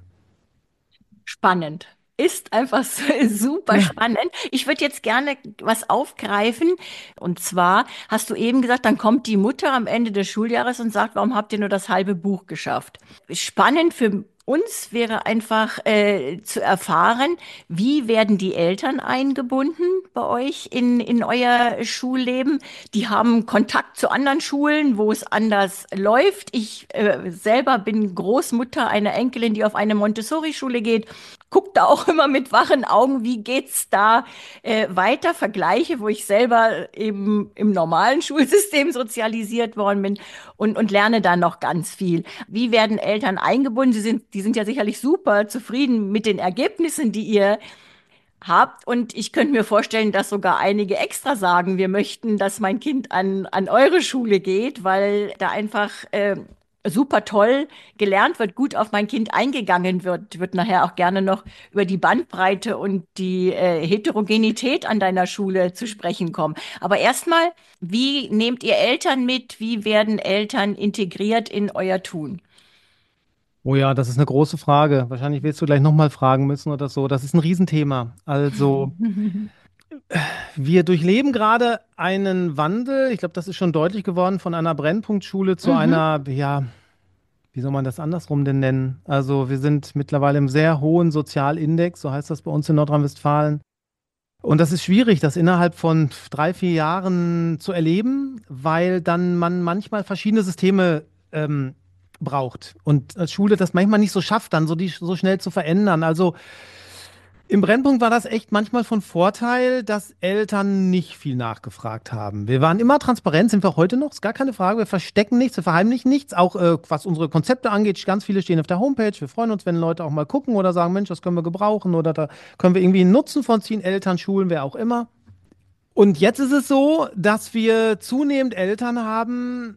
Spannend. Ist einfach super spannend. Ich würde jetzt gerne was aufgreifen. Und zwar hast du eben gesagt, dann kommt die Mutter am Ende des Schuljahres und sagt, warum habt ihr nur das halbe Buch geschafft? Spannend für uns wäre einfach zu erfahren, wie werden die Eltern eingebunden bei euch in euer Schulleben? Die haben Kontakt zu anderen Schulen, wo es anders läuft. Ich selber bin Großmutter einer Enkelin, die auf eine Montessori-Schule geht. Guckt da auch immer mit wachen Augen, wie geht's da weiter? Vergleiche, wo ich selber eben im normalen Schulsystem sozialisiert worden bin und lerne da noch ganz viel. Wie werden Eltern eingebunden? Die die sind ja sicherlich super zufrieden mit den Ergebnissen, die ihr habt. Und ich könnte mir vorstellen, dass sogar einige extra sagen, wir möchten, dass mein Kind an eure Schule geht, weil da einfach super toll gelernt wird, gut auf mein Kind eingegangen wird. Ich würde nachher auch gerne noch über die Bandbreite und die Heterogenität an deiner Schule zu sprechen kommen. Aber erstmal, wie nehmt ihr Eltern mit? Wie werden Eltern integriert in euer Tun? Oh ja, das ist eine große Frage. Wahrscheinlich willst du gleich nochmal fragen müssen oder so. Das ist ein Riesenthema. Also, wir durchleben gerade einen Wandel. Ich glaube, das ist schon deutlich geworden von einer Brennpunktschule zu Mhm. einer, ja, wie soll man das andersrum denn nennen? Also, wir sind mittlerweile im sehr hohen Sozialindex, so heißt das bei uns in Nordrhein-Westfalen. Und das ist schwierig, das innerhalb von 3, 4 Jahren zu erleben, weil dann man manchmal verschiedene Systeme braucht und als Schule das manchmal nicht so schafft, dann so schnell zu verändern. Also im Brennpunkt war das echt manchmal von Vorteil, dass Eltern nicht viel nachgefragt haben. Wir waren immer transparent, sind wir auch heute noch, ist gar keine Frage. Wir verstecken nichts, wir verheimlichen nichts. Auch was unsere Konzepte angeht, ganz viele stehen auf der Homepage. Wir freuen uns, wenn Leute auch mal gucken oder sagen, Mensch, das können wir gebrauchen oder da können wir irgendwie einen Nutzen von ziehen, Eltern, Schulen, wer auch immer. Und jetzt ist es so, dass wir zunehmend Eltern haben,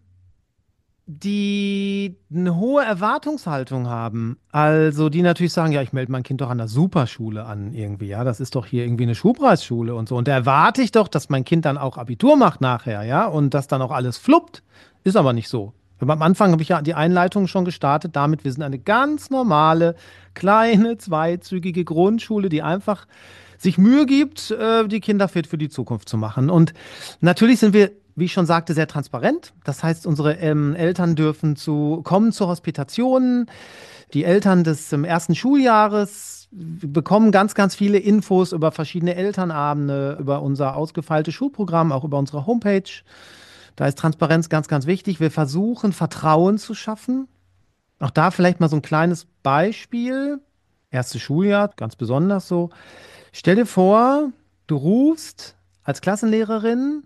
die eine hohe Erwartungshaltung haben. Also die natürlich sagen, ja, ich melde mein Kind doch an der Superschule an irgendwie, ja, das ist doch hier irgendwie eine Schulpreisschule und so. Und da erwarte ich doch, dass mein Kind dann auch Abitur macht nachher, ja, und dass dann auch alles fluppt. Ist aber nicht so. Am Anfang habe ich ja die Einleitung schon gestartet damit, wir sind eine ganz normale, kleine, zweizügige Grundschule, die einfach sich Mühe gibt, die Kinder fit für die Zukunft zu machen. Und natürlich sind wir, wie ich schon sagte, sehr transparent. Das heißt, unsere Eltern dürfen kommen zu Hospitationen. Die Eltern des ersten Schuljahres bekommen ganz, ganz viele Infos über verschiedene Elternabende, über unser ausgefeiltes Schulprogramm, auch über unsere Homepage. Da ist Transparenz ganz, ganz wichtig. Wir versuchen, Vertrauen zu schaffen. Auch da vielleicht mal so ein kleines Beispiel. Erstes Schuljahr, ganz besonders so. Stell dir vor, du rufst als Klassenlehrerin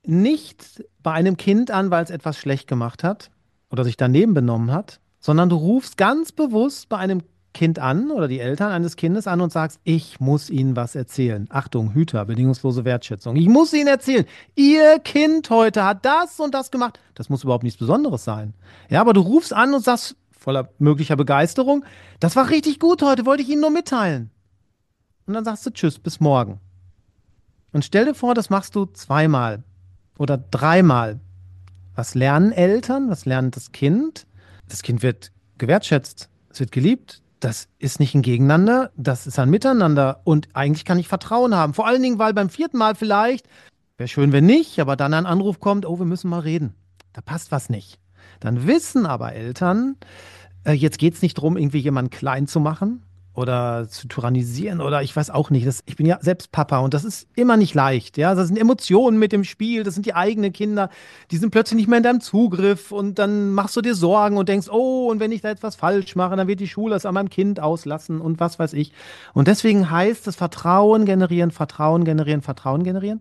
nicht bei einem Kind an, weil es etwas schlecht gemacht hat oder sich daneben benommen hat, sondern du rufst ganz bewusst bei einem Kind an oder die Eltern eines Kindes an und sagst, ich muss Ihnen was erzählen. Achtung, Hüter, bedingungslose Wertschätzung. Ich muss Ihnen erzählen, Ihr Kind heute hat das und das gemacht. Das muss überhaupt nichts Besonderes sein. Ja, aber du rufst an und sagst voller möglicher Begeisterung, das war richtig gut heute, wollte ich Ihnen nur mitteilen. Und dann sagst du Tschüss, bis morgen. Und stell dir vor, das machst du zweimal oder dreimal. Was lernen Eltern? Was lernt das Kind? Das Kind wird gewertschätzt, es wird geliebt. Das ist nicht ein Gegeneinander, das ist ein Miteinander. Und eigentlich kann ich Vertrauen haben. Vor allen Dingen, weil beim vierten Mal vielleicht, wäre schön, wenn nicht, aber dann ein Anruf kommt, oh, wir müssen mal reden. Da passt was nicht. Dann wissen aber Eltern, jetzt geht es nicht darum, irgendwie jemanden klein zu machen oder zu tyrannisieren oder ich weiß auch nicht. Ich bin ja selbst Papa und das ist immer nicht leicht. Ja, das sind Emotionen mit dem Spiel, das sind die eigenen Kinder, die sind plötzlich nicht mehr in deinem Zugriff und dann machst du dir Sorgen und denkst, oh, und wenn ich da etwas falsch mache, dann wird die Schule es an meinem Kind auslassen und was weiß ich. Und deswegen heißt es Vertrauen generieren, Vertrauen generieren, Vertrauen generieren.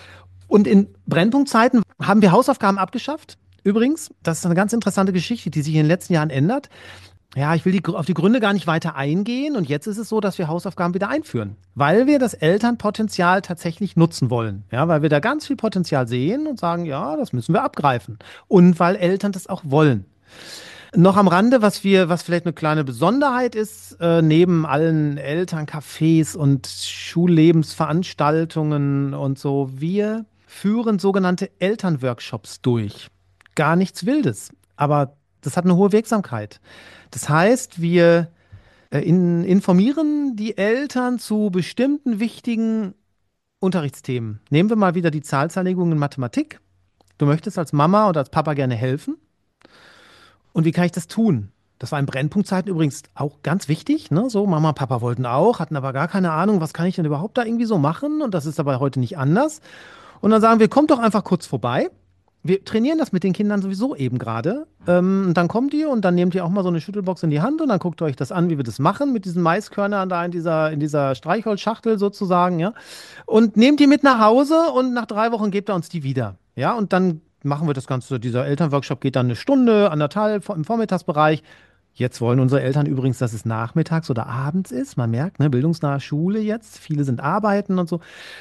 Und in Brennpunktzeiten haben wir Hausaufgaben abgeschafft. Übrigens, das ist eine ganz interessante Geschichte, die sich in den letzten Jahren ändert. Ja, ich will auf die Gründe gar nicht weiter eingehen. Und jetzt ist es so, dass wir Hausaufgaben wieder einführen, weil wir das Elternpotenzial tatsächlich nutzen wollen. Ja, weil wir da ganz viel Potenzial sehen und sagen, ja, das müssen wir abgreifen. Und weil Eltern das auch wollen. Noch am Rande, was vielleicht eine kleine Besonderheit ist, neben allen Elterncafés und Schullebensveranstaltungen und so, wir führen sogenannte Elternworkshops durch. Gar nichts Wildes, aber das hat eine hohe Wirksamkeit. Das heißt, wir informieren die Eltern zu bestimmten wichtigen Unterrichtsthemen. Nehmen wir mal wieder die Zahlzerlegung in Mathematik. Du möchtest als Mama oder als Papa gerne helfen. Und wie kann ich das tun? Das war in Brennpunktzeiten übrigens auch ganz wichtig. Ne? So, Mama, Papa wollten auch, hatten aber gar keine Ahnung, was kann ich denn überhaupt da irgendwie so machen? Und das ist aber heute nicht anders. Und dann sagen wir, kommt doch einfach kurz vorbei. Wir trainieren das mit den Kindern sowieso eben gerade. Dann kommt ihr und dann nehmt ihr auch mal so eine Schüttelbox in die Hand und dann guckt ihr euch das an, wie wir das machen mit diesen Maiskörnern da in dieser Streichholzschachtel sozusagen, ja. Und nehmt die mit nach Hause und nach 3 Wochen gebt ihr uns die wieder. Ja, und dann machen wir das Ganze. Dieser Elternworkshop geht dann eine Stunde, anderthalb im Vormittagsbereich. Jetzt wollen unsere Eltern übrigens, dass es nachmittags oder abends ist. Man merkt, ne, bildungsnahe Schule jetzt. Viele sind arbeiten und so.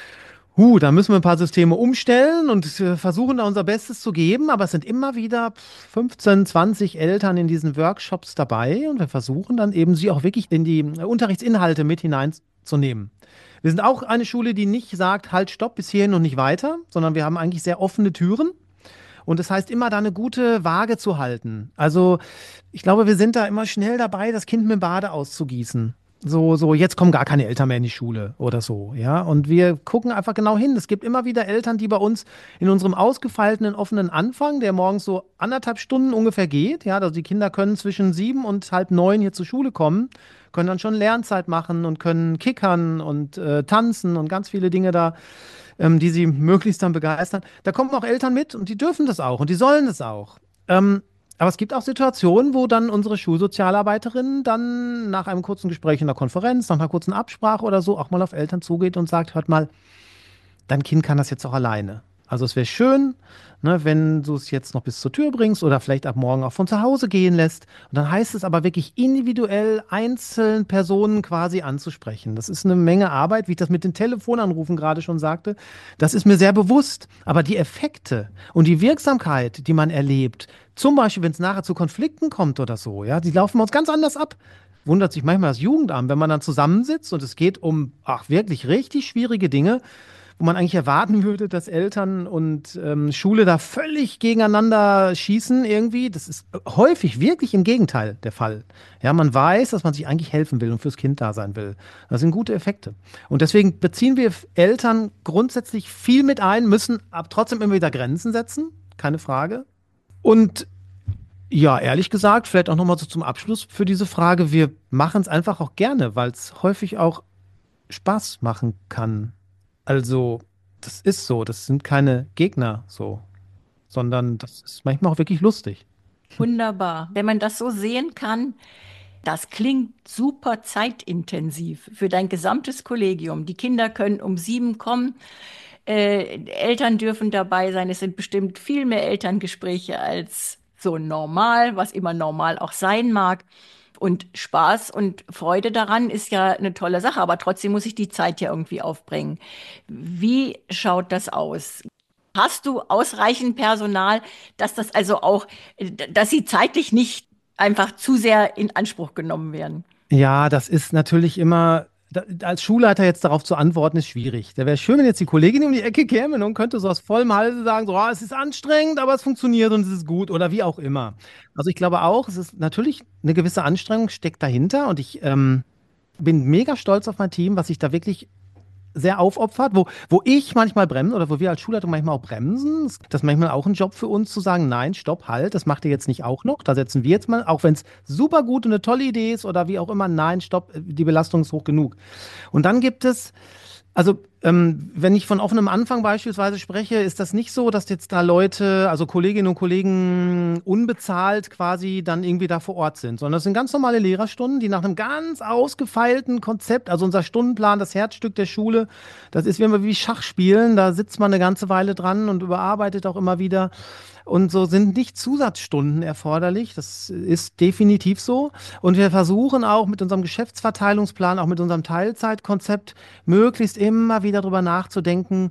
Da müssen wir ein paar Systeme umstellen und versuchen da unser Bestes zu geben. Aber es sind immer wieder 15, 20 Eltern in diesen Workshops dabei. Und wir versuchen dann eben, sie auch wirklich in die Unterrichtsinhalte mit hineinzunehmen. Wir sind auch eine Schule, die nicht sagt, halt, stopp, bis hierhin und nicht weiter, sondern wir haben eigentlich sehr offene Türen. Und das heißt, immer da eine gute Waage zu halten. Also, ich glaube, wir sind da immer schnell dabei, das Kind mit dem Bade auszugießen. Jetzt kommen gar keine Eltern mehr in die Schule oder so, ja. Und wir gucken einfach genau hin. Es gibt immer wieder Eltern, die bei uns in unserem ausgefeilten, offenen Anfang, der morgens so 1,5 Stunden ungefähr geht, ja. Also die Kinder können zwischen 7 und halb 9 hier zur Schule kommen, können dann schon Lernzeit machen und können kickern und tanzen und ganz viele Dinge da die sie möglichst dann begeistern. Da kommen auch Eltern mit und die dürfen das auch und die sollen das auch. Aber es gibt auch Situationen, wo dann unsere Schulsozialarbeiterin dann nach einem kurzen Gespräch in der Konferenz, nach einer kurzen Absprache oder so, auch mal auf Eltern zugeht und sagt, hört mal, dein Kind kann das jetzt auch alleine. Also es wäre schön, ne, wenn du es jetzt noch bis zur Tür bringst oder vielleicht ab morgen auch von zu Hause gehen lässt. Und dann heißt es aber wirklich individuell einzeln Personen quasi anzusprechen. Das ist eine Menge Arbeit, wie ich das mit den Telefonanrufen gerade schon sagte. Das ist mir sehr bewusst. Aber die Effekte und die Wirksamkeit, die man erlebt, zum Beispiel, wenn es nachher zu Konflikten kommt oder so, ja, die laufen bei uns ganz anders ab. Wundert sich manchmal das Jugendamt, wenn man dann zusammensitzt und es geht um, ach, wirklich richtig schwierige Dinge, wo man eigentlich erwarten würde, dass Eltern und Schule da völlig gegeneinander schießen irgendwie. Das ist häufig wirklich im Gegenteil der Fall. Ja, man weiß, dass man sich eigentlich helfen will und fürs Kind da sein will. Das sind gute Effekte. Und deswegen beziehen wir Eltern grundsätzlich viel mit ein, müssen aber trotzdem immer wieder Grenzen setzen, keine Frage. Und ja, ehrlich gesagt, vielleicht auch nochmal so zum Abschluss für diese Frage, wir machen es einfach auch gerne, weil es häufig auch Spaß machen kann. Also, das ist so, das sind keine Gegner so, sondern das ist manchmal auch wirklich lustig. Wunderbar. Wenn man das so sehen kann, das klingt super zeitintensiv für dein gesamtes Kollegium. Die Kinder können um 7 kommen, Eltern dürfen dabei sein. Es sind bestimmt viel mehr Elterngespräche als so normal, was immer normal auch sein mag. Und Spaß und Freude daran ist ja eine tolle Sache, aber trotzdem muss ich die Zeit ja irgendwie aufbringen. Wie schaut das aus? Hast du ausreichend Personal, dass das also auch, dass sie zeitlich nicht einfach zu sehr in Anspruch genommen werden? Ja, das ist natürlich immer, als Schulleiter jetzt darauf zu antworten, ist schwierig. Da wäre schön, wenn jetzt die Kollegin um die Ecke käme und könnte so aus vollem Halse sagen, so, es ist anstrengend, aber es funktioniert und es ist gut oder wie auch immer. Also ich glaube auch, es ist natürlich eine gewisse Anstrengung steckt dahinter und ich bin mega stolz auf mein Team, was sich da wirklich sehr aufopfert, wo ich manchmal bremse oder wo wir als Schulleitung manchmal auch bremsen. Das ist manchmal auch ein Job für uns zu sagen, nein, stopp, halt, das macht ihr jetzt nicht auch noch. Da setzen wir jetzt mal, auch wenn es super gut und eine tolle Idee ist oder wie auch immer, nein, stopp, die Belastung ist hoch genug. Und dann gibt es, also wenn ich von offenem Anfang beispielsweise spreche, ist das nicht so, dass jetzt da Leute, also Kolleginnen und Kollegen unbezahlt quasi dann irgendwie da vor Ort sind, sondern das sind ganz normale Lehrerstunden, die nach einem ganz ausgefeilten Konzept, also unser Stundenplan, das Herzstück der Schule, das ist wie immer wie Schachspielen, da sitzt man eine ganze Weile dran und überarbeitet auch immer wieder. Und so sind nicht Zusatzstunden erforderlich. Das ist definitiv so. Und wir versuchen auch mit unserem Geschäftsverteilungsplan, auch mit unserem Teilzeitkonzept, möglichst immer wieder darüber nachzudenken,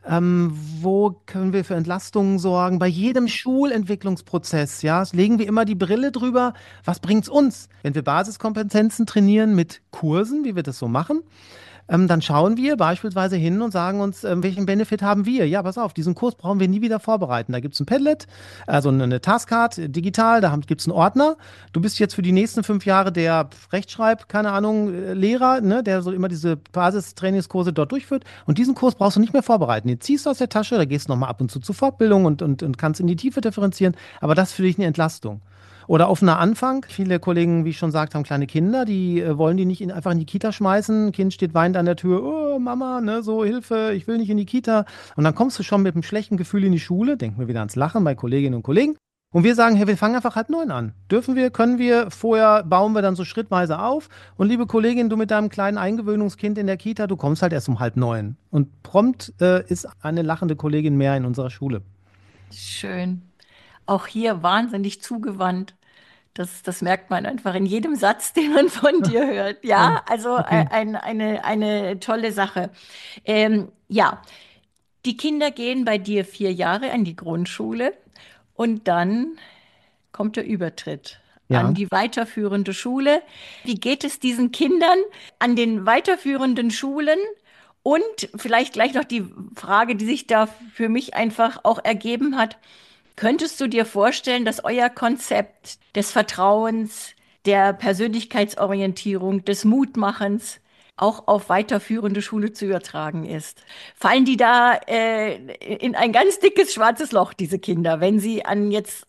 wo können wir für Entlastungen sorgen. Bei jedem Schulentwicklungsprozess, ja, legen wir immer die Brille drüber. Was bringt's uns? Wenn wir Basiskompetenzen trainieren mit Kursen, wie wir das so machen, dann schauen wir beispielsweise hin und sagen uns, welchen Benefit haben wir? Ja, pass auf, diesen Kurs brauchen wir nie wieder vorbereiten. Da gibt es ein Padlet, also eine Taskcard digital, da gibt es einen Ordner. Du bist jetzt für die nächsten 5 Jahre der Rechtschreib, keine Ahnung, Lehrer, ne, der so immer diese Basistrainingskurse dort durchführt. Und diesen Kurs brauchst du nicht mehr vorbereiten. Den ziehst du aus der Tasche, da gehst du nochmal ab und zu Fortbildung und kannst in die Tiefe differenzieren. Aber das ist für dich eine Entlastung. Oder offener Anfang. Viele Kollegen, wie ich schon gesagt, haben kleine Kinder, die wollen die nicht einfach in die Kita schmeißen. Ein Kind steht weinend an der Tür, oh Mama, ne, so Hilfe, ich will nicht in die Kita. Und dann kommst du schon mit einem schlechten Gefühl in die Schule, denken wir wieder ans Lachen bei Kolleginnen und Kollegen. Und wir sagen, hey, wir fangen einfach 8:30 an. Dürfen wir, können wir, vorher bauen wir dann so schrittweise auf. Und liebe Kollegin, du mit deinem kleinen Eingewöhnungskind in der Kita, du kommst halt erst um 8:30. Und prompt ist eine lachende Kollegin mehr in unserer Schule. Schön. Auch hier wahnsinnig zugewandt. Das merkt man einfach in jedem Satz, den man von dir hört. Ja, Ja, also okay. eine tolle Sache. Ja, die Kinder gehen bei dir 4 Jahre an die Grundschule und dann kommt der Übertritt an Ja. die weiterführende Schule. Wie geht es diesen Kindern an den weiterführenden Schulen? Und vielleicht gleich noch die Frage, die sich da für mich einfach auch ergeben hat. Könntest du dir vorstellen, dass euer Konzept des Vertrauens, der Persönlichkeitsorientierung, des Mutmachens auch auf weiterführende Schule zu übertragen ist? Fallen die da in ein ganz dickes schwarzes Loch, diese Kinder, wenn sie an jetzt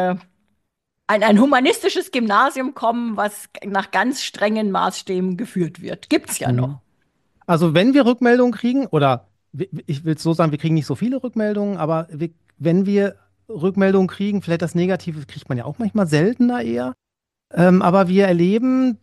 an ein humanistisches Gymnasium kommen, was nach ganz strengen Maßstäben geführt wird? Gibt's ja noch. Mhm. Also wenn wir Rückmeldungen kriegen, oder ich will es so sagen, wir kriegen nicht so viele Rückmeldungen, aber wenn wir Rückmeldungen kriegen, vielleicht das Negative kriegt man ja auch manchmal seltener eher, aber wir erleben,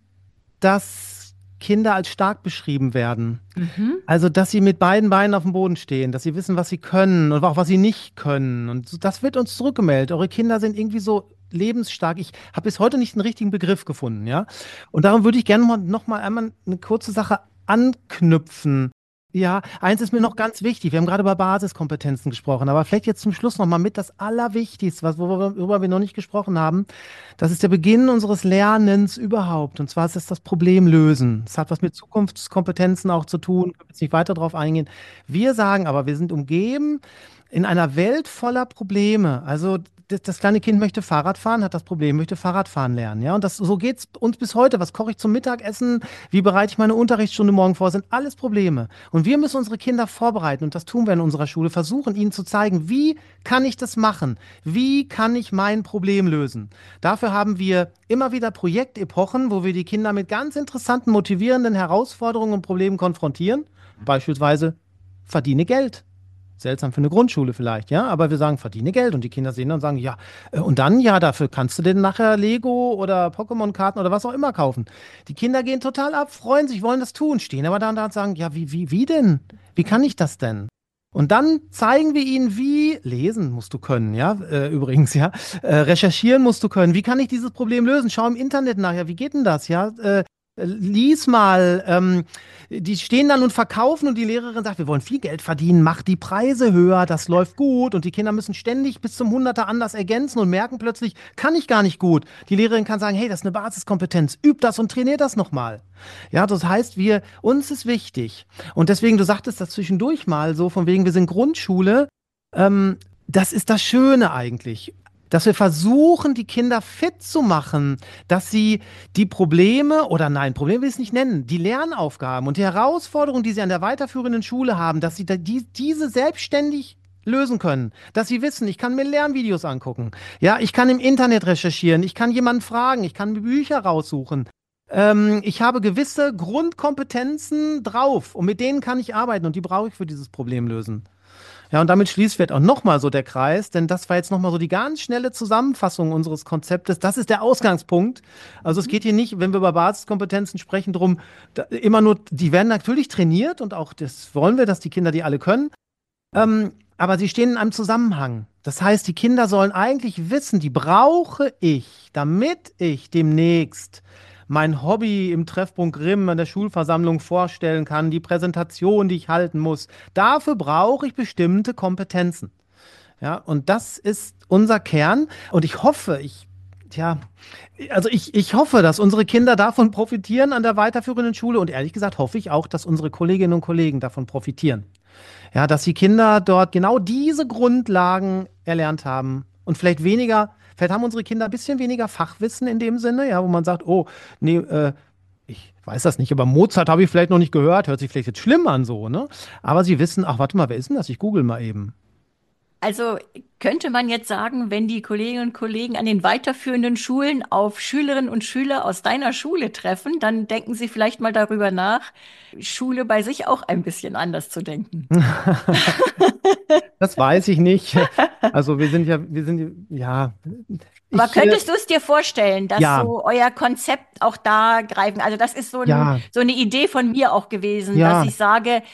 dass Kinder als stark beschrieben werden. Mhm. Also, dass sie mit beiden Beinen auf dem Boden stehen, dass sie wissen, was sie können und auch was sie nicht können. Und das wird uns zurückgemeldet. Eure Kinder sind irgendwie so lebensstark. Ich habe bis heute nicht einen richtigen Begriff gefunden, ja. Und darum würde ich gerne noch mal einmal eine kurze Sache anknüpfen. Ja, eins ist mir noch ganz wichtig. Wir haben gerade über Basiskompetenzen gesprochen, aber vielleicht jetzt zum Schluss noch mal mit das Allerwichtigste, worüber wir noch nicht gesprochen haben. Das ist der Beginn unseres Lernens überhaupt. Und zwar ist es das Problemlösen. Es hat was mit Zukunftskompetenzen auch zu tun. Ich will jetzt nicht weiter darauf eingehen. Wir sagen aber, wir sind umgeben in einer Welt voller Probleme. Also das kleine Kind möchte Fahrrad fahren, hat das Problem, möchte Fahrradfahren lernen. Ja? Und so geht es uns bis heute. Was koche ich zum Mittagessen? Wie bereite ich meine Unterrichtsstunde morgen vor? Das sind alles Probleme. Und wir müssen unsere Kinder vorbereiten. Und das tun wir in unserer Schule. Versuchen ihnen zu zeigen, wie kann ich das machen? Wie kann ich mein Problem lösen? Dafür haben wir immer wieder Projektepochen, wo wir die Kinder mit ganz interessanten, motivierenden Herausforderungen und Problemen konfrontieren. Beispielsweise verdiene Geld. Seltsam für eine Grundschule vielleicht, ja, aber wir sagen, verdiene Geld und die Kinder sehen dann und sagen, ja, und dann, ja, dafür kannst du denn nachher Lego oder Pokémon-Karten oder was auch immer kaufen. Die Kinder gehen total ab, freuen sich, wollen das tun, stehen aber dann da und sagen, ja, wie denn? Wie kann ich das denn? Und dann zeigen wir ihnen, wie lesen musst du können, ja, übrigens, ja, recherchieren musst du können. Wie kann ich dieses Problem lösen? Schau im Internet nachher, wie geht denn das, ja? Lies mal, die stehen dann und verkaufen und die Lehrerin sagt, wir wollen viel Geld verdienen, mach die Preise höher, das läuft gut und die Kinder müssen ständig bis zum Hunderter anders ergänzen und merken plötzlich, kann ich gar nicht gut. Die Lehrerin kann sagen, hey, das ist eine Basiskompetenz, üb das und trainier das nochmal. Ja, das heißt, uns ist wichtig und deswegen, du sagtest das zwischendurch mal so, von wegen, wir sind Grundschule, das ist das Schöne eigentlich, dass wir versuchen, die Kinder fit zu machen, dass sie die Probleme, oder nein, Probleme will ich es nicht nennen, die Lernaufgaben und die Herausforderungen, die sie an der weiterführenden Schule haben, dass sie diese selbstständig lösen können, dass sie wissen, ich kann mir Lernvideos angucken, ja, ich kann im Internet recherchieren, ich kann jemanden fragen, ich kann mir Bücher raussuchen. Ich habe gewisse Grundkompetenzen drauf und mit denen kann ich arbeiten und die brauche ich für dieses Problem lösen. Ja, und damit schließt vielleicht auch nochmal so der Kreis, denn das war jetzt nochmal so die ganz schnelle Zusammenfassung unseres Konzeptes. Das ist der Ausgangspunkt. Also es geht hier nicht, wenn wir über Basiskompetenzen sprechen, darum, immer nur, die werden natürlich trainiert und auch das wollen wir, dass die Kinder die alle können. Aber sie stehen in einem Zusammenhang. Das heißt, die Kinder sollen eigentlich wissen, die brauche ich, damit ich demnächst mein Hobby im Treffpunkt Grimm an der Schulversammlung vorstellen kann, die Präsentation, die ich halten muss. Dafür brauche ich bestimmte Kompetenzen. Ja, und das ist unser Kern. Und ich hoffe, ja, also ich hoffe, dass unsere Kinder davon profitieren an der weiterführenden Schule. Und ehrlich gesagt hoffe ich auch, dass unsere Kolleginnen und Kollegen davon profitieren. Ja, dass die Kinder dort genau diese Grundlagen erlernt haben und vielleicht haben unsere Kinder ein bisschen weniger Fachwissen in dem Sinne, ja, wo man sagt, oh, nee, ich weiß das nicht, aber Mozart habe ich vielleicht noch nicht gehört, hört sich vielleicht jetzt schlimm an so, ne? Aber sie wissen, ach, warte mal, wer ist denn das? Ich google mal eben. Also könnte man jetzt sagen, wenn die Kolleginnen und Kollegen an den weiterführenden Schulen auf Schülerinnen und Schüler aus deiner Schule treffen, dann denken sie vielleicht mal darüber nach, Schule bei sich auch ein bisschen anders zu denken. Das weiß ich nicht. Also ja, Aber ich, könntest du es dir vorstellen, dass ja, so euer Konzept auch da greifen? Also das ist ja, so eine Idee von mir auch gewesen, dass ja, ich sage,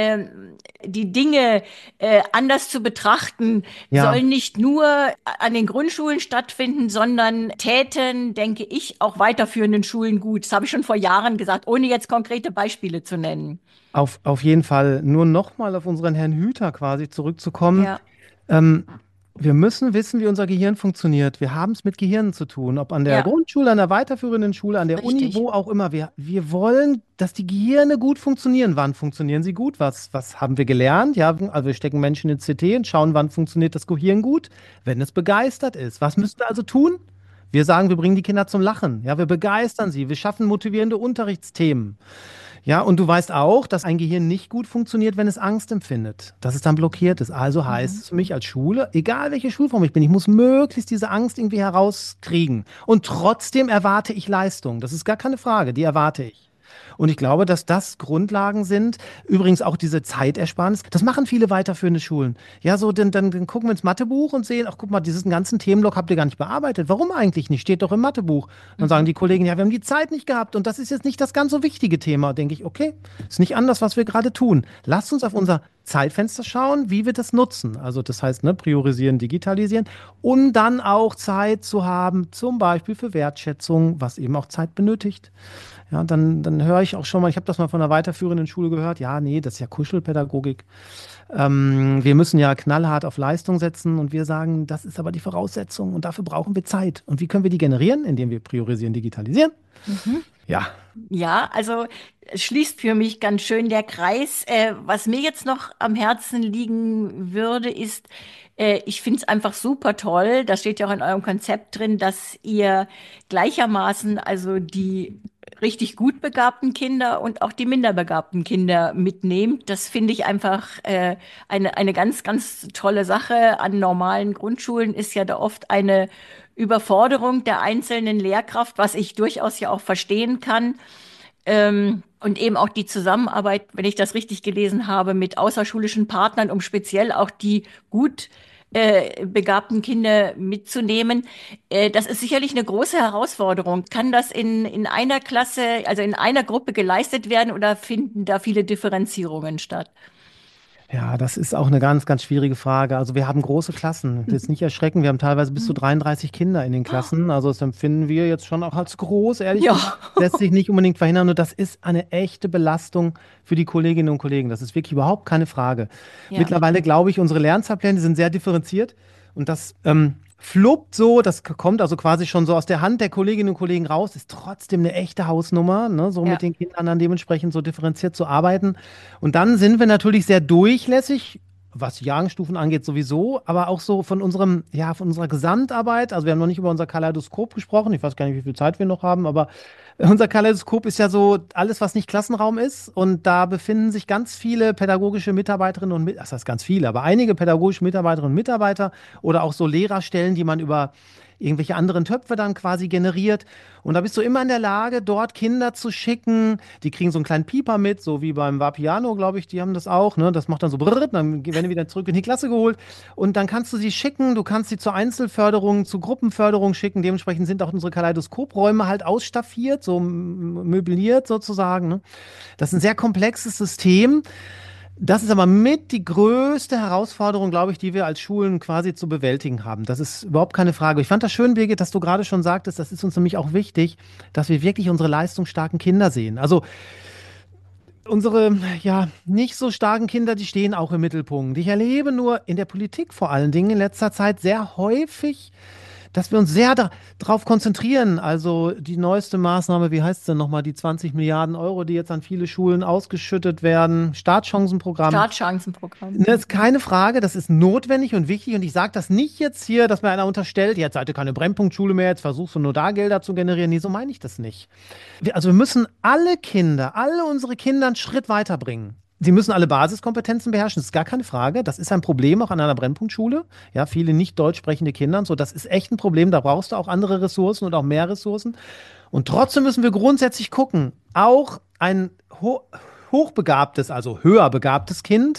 die Dinge anders zu betrachten, ja. sollen nicht nur an den Grundschulen stattfinden, sondern täten, denke ich, auch weiterführenden Schulen gut. Das habe ich schon vor Jahren gesagt, ohne jetzt konkrete Beispiele zu nennen. Auf jeden Fall. Nur nochmal auf unseren Herrn Hüter quasi zurückzukommen. Ja, Ähm, Wir müssen wissen, wie unser Gehirn funktioniert. Wir haben es mit Gehirnen zu tun, ob an der ja, Grundschule, an der weiterführenden Schule, an der Uni, richtig. wo auch immer. Wir wollen, dass die Gehirne gut funktionieren. Wann funktionieren sie gut? Was haben wir gelernt? Ja, also wir stecken Menschen in CT und schauen, wann funktioniert das Gehirn gut, wenn es begeistert ist. Was müssen wir also tun? Wir sagen, wir bringen die Kinder zum Lachen. Ja, wir begeistern sie. Wir schaffen motivierende Unterrichtsthemen. Ja, und du weißt auch, dass ein Gehirn nicht gut funktioniert, wenn es Angst empfindet, dass es dann blockiert ist. Also heißt Mhm. es für mich als Schule, egal welche Schulform ich bin, ich muss möglichst diese Angst irgendwie herauskriegen. Und trotzdem erwarte ich Leistung. Das ist gar keine Frage, die erwarte ich. Und ich glaube, dass das Grundlagen sind. Übrigens auch diese Zeitersparnis. Das machen viele weiterführende Schulen. Ja, so, dann gucken wir ins Mathebuch und sehen, ach, guck mal, diesen ganzen Themenblock habt ihr gar nicht bearbeitet. Warum eigentlich nicht? Steht doch im Mathebuch. Dann sagen Mhm. die Kollegen, ja, wir haben die Zeit nicht gehabt und das ist jetzt nicht das ganz so wichtige Thema. Denke ich, okay, ist nicht anders, was wir gerade tun. Lasst uns auf unser Zeitfenster schauen, wie wir das nutzen. Also das heißt, ne, priorisieren, digitalisieren, um dann auch Zeit zu haben, zum Beispiel für Wertschätzung, was eben auch Zeit benötigt. Ja, dann höre ich auch schon mal, ich habe das mal von einer weiterführenden Schule gehört, ja, nee, das ist ja Kuschelpädagogik. Wir müssen ja knallhart auf Leistung setzen und wir sagen, das ist aber die Voraussetzung und dafür brauchen wir Zeit. Und wie können wir die generieren? Indem wir priorisieren, digitalisieren. Mhm. Ja, Ja, also es schließt für mich ganz schön der Kreis. Was mir jetzt noch am Herzen liegen würde, ist, ich finde es einfach super toll, das steht ja auch in eurem Konzept drin, dass ihr gleichermaßen also die richtig gut begabten Kinder und auch die minder begabten Kinder mitnehmt. Das finde ich einfach eine ganz, ganz tolle Sache. An normalen Grundschulen ist ja da oft eine Überforderung der einzelnen Lehrkraft, was ich durchaus ja auch verstehen kann. Und eben auch die Zusammenarbeit, wenn ich das richtig gelesen habe, mit außerschulischen Partnern, um speziell auch die gut begabten Kinder mitzunehmen. Das ist sicherlich eine große Herausforderung. Kann das in einer Klasse, also in einer Gruppe geleistet werden oder finden da viele Differenzierungen statt? ja, das ist auch eine ganz, ganz schwierige Frage. Also wir haben große Klassen. Das ist nicht erschreckend. Wir haben teilweise bis zu 33 Kinder in den Klassen. Also das empfinden wir jetzt schon auch als groß, ehrlich Ja, gesagt. Lässt sich nicht unbedingt verhindern. Und das ist eine echte Belastung für die Kolleginnen und Kollegen. Das ist wirklich überhaupt keine Frage. ja. Mittlerweile glaube ich, unsere Lernzeitpläne sind sehr differenziert. Und das fluppt so, das kommt also quasi schon so aus der Hand der Kolleginnen und Kollegen raus, ist trotzdem eine echte Hausnummer, ne? So mit Ja. den Kindern dann dementsprechend so differenziert zu arbeiten. Und dann sind wir natürlich sehr durchlässig, was die Jahrgangsstufen angeht sowieso, aber auch so von unserem, ja, von unserer Gesamtarbeit. Also wir haben noch nicht über unser Kaleidoskop gesprochen. Ich weiß gar nicht, wie viel Zeit wir noch haben, aber unser Kaleidoskop ist ja so alles, was nicht Klassenraum ist. Und da befinden sich ganz viele pädagogische Mitarbeiterinnen und das heißt ganz viele, aber einige pädagogische Mitarbeiterinnen und Mitarbeiter oder auch so Lehrerstellen, die man über irgendwelche anderen Töpfe dann quasi generiert. Und da bist du immer in der Lage, dort Kinder zu schicken. Die kriegen so einen kleinen Pieper mit, so wie beim Vapiano, glaube ich, die haben das auch. Ne? Das macht dann so brrr, dann werden die wieder zurück in die Klasse geholt. Und dann kannst du sie schicken, du kannst sie zur Einzelförderung, zur Gruppenförderung schicken. Dementsprechend sind auch unsere Kaleidoskopräume halt ausstaffiert, so möbliert sozusagen. Ne? Das ist ein sehr komplexes System. Das ist aber mit die größte Herausforderung, glaube ich, die wir als Schulen quasi zu bewältigen haben. Das ist überhaupt keine Frage. Ich fand das schön, Birgit, dass du gerade schon sagtest, das ist uns nämlich auch wichtig, dass wir wirklich unsere leistungsstarken Kinder sehen. Also unsere, ja, nicht so starken Kinder, die stehen auch im Mittelpunkt. Ich erlebe nur in der Politik vor allen Dingen in letzter Zeit sehr häufig, dass wir uns sehr darauf konzentrieren. Also die neueste Maßnahme, wie heißt es denn nochmal, die 20 Milliarden Euro, die jetzt an viele Schulen ausgeschüttet werden, Startchancenprogramm. Startchancenprogramm. Das ist keine Frage, das ist notwendig und wichtig. Und ich sage das nicht jetzt hier, dass mir einer unterstellt, jetzt seid ihr keine Brennpunktschule mehr, jetzt versuchst du nur da Gelder zu generieren. Nee, so meine ich das nicht. Also wir müssen alle Kinder, alle unsere Kinder einen Schritt weiterbringen. Sie müssen alle Basiskompetenzen beherrschen, das ist gar keine Frage. Das ist ein Problem auch an einer Brennpunktschule. Ja, viele nicht deutsch sprechende Kinder und so, das ist echt ein Problem. Da brauchst du auch andere Ressourcen und auch mehr Ressourcen. Und trotzdem müssen wir grundsätzlich gucken, auch ein hochbegabtes, also höher begabtes Kind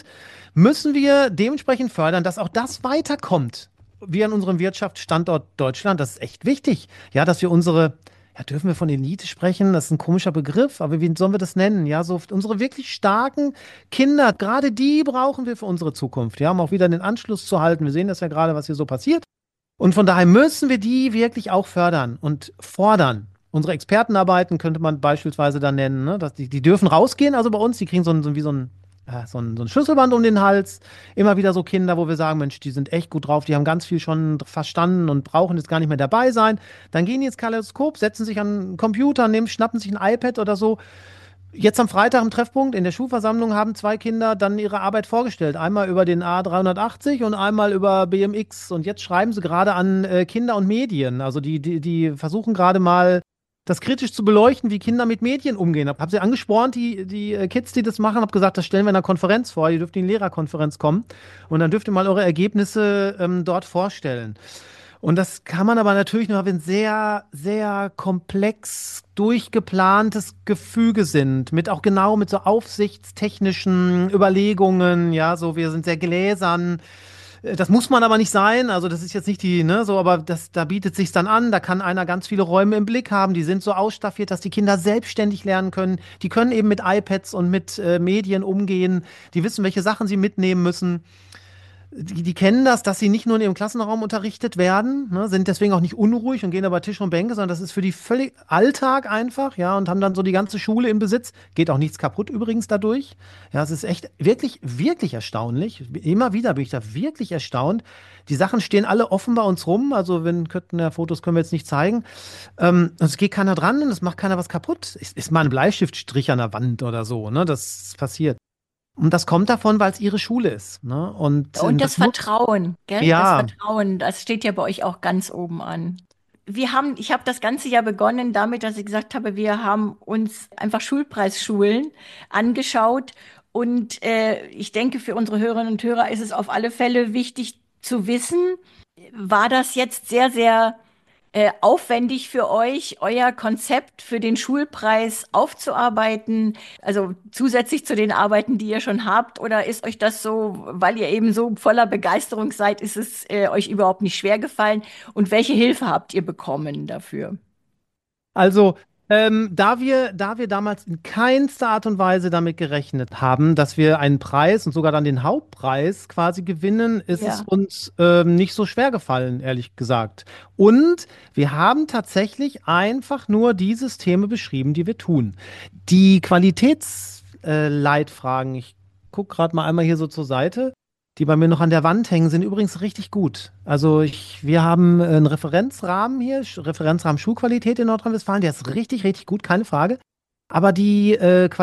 müssen wir dementsprechend fördern, dass auch das weiterkommt. Wir an unserem Wirtschaftsstandort Deutschland, das ist echt wichtig, ja, dass wir unsere, ja, dürfen wir von Elite sprechen? Das ist ein komischer Begriff, aber wie sollen wir das nennen? Ja, so unsere wirklich starken Kinder, gerade die brauchen wir für unsere Zukunft, ja, um auch wieder den Anschluss zu halten. Wir sehen das ja gerade, was hier so passiert. Und von daher müssen wir die wirklich auch fördern und fordern. Unsere Expertenarbeiten könnte man beispielsweise dann nennen, ne? Dass die dürfen rausgehen, also bei uns, die kriegen wie so ein Schlüsselband um den Hals. Immer wieder so Kinder, wo wir sagen, Mensch, die sind echt gut drauf, die haben ganz viel schon verstanden und brauchen jetzt gar nicht mehr dabei sein. Dann gehen die ins Kaleidoskop, setzen sich an den Computer, schnappen sich ein iPad oder so. Jetzt am Freitag im Treffpunkt in der Schulversammlung haben zwei Kinder dann ihre Arbeit vorgestellt. Einmal über den A380 und einmal über BMX. Und jetzt schreiben sie gerade an Kinder und Medien. Also die versuchen gerade mal das kritisch zu beleuchten, wie Kinder mit Medien umgehen. Hab sie angespornt, die Kids, die das machen, hab gesagt, das stellen wir in einer Konferenz vor. Ihr dürft in die Lehrerkonferenz kommen und dann dürft ihr mal eure Ergebnisse dort vorstellen. Und das kann man aber natürlich nur, wenn sehr, sehr komplex durchgeplantes Gefüge sind, mit auch genau mit so aufsichtstechnischen Überlegungen, ja, so wir sind sehr gläsern. Das muss man aber nicht sein, also das ist jetzt nicht die, ne, so, aber da bietet sich's dann an, da kann einer ganz viele Räume im Blick haben, die sind so ausstaffiert, dass die Kinder selbstständig lernen können, die können eben mit iPads und mit Medien umgehen, die wissen, welche Sachen sie mitnehmen müssen. Die kennen das, dass sie nicht nur in ihrem Klassenraum unterrichtet werden, ne, sind deswegen auch nicht unruhig und gehen über Tisch und Bänke, sondern das ist für die völlig Alltag einfach, ja, und haben dann so die ganze Schule im Besitz. Geht auch nichts kaputt übrigens dadurch. Ja, es ist echt wirklich, wirklich erstaunlich. Immer wieder bin ich da wirklich erstaunt. Die Sachen stehen alle offen bei uns rum, also wenn könnten ja Fotos können wir jetzt nicht zeigen. Es geht keiner dran und es macht keiner was kaputt. Ist mal ein Bleistiftstrich an der Wand oder so, ne? Das passiert. Und das kommt davon, weil es ihre Schule ist. Ne? Und Und das das muss, Vertrauen, gell? Das ja, Vertrauen, das steht ja bei euch auch ganz oben an. Ich habe das ganze Jahr begonnen damit, dass ich gesagt habe, wir haben uns einfach Schulpreisschulen angeschaut. Und ich denke, für unsere Hörerinnen und Hörer ist es auf alle Fälle wichtig zu wissen, war das jetzt sehr, sehr aufwendig für euch, euer Konzept für den Schulpreis aufzuarbeiten, also zusätzlich zu den Arbeiten, die ihr schon habt, oder ist euch das so, weil ihr eben so voller Begeisterung seid, ist es euch überhaupt nicht schwer gefallen? Und welche Hilfe habt ihr bekommen dafür? also da wir damals in keinster Art und Weise damit gerechnet haben, dass wir einen Preis und sogar dann den Hauptpreis quasi gewinnen, ist es Ja. uns nicht so schwer gefallen, ehrlich gesagt. Und wir haben tatsächlich einfach nur die Systeme beschrieben, die wir tun. Die Qualitätsleitfragen, ich gucke gerade mal einmal hier so zur Seite. Die bei mir noch an der Wand hängen, sind übrigens richtig gut. Also wir haben einen Referenzrahmen hier, Referenzrahmen Schulqualität in Nordrhein-Westfalen, der ist richtig, richtig gut, keine Frage. Aber die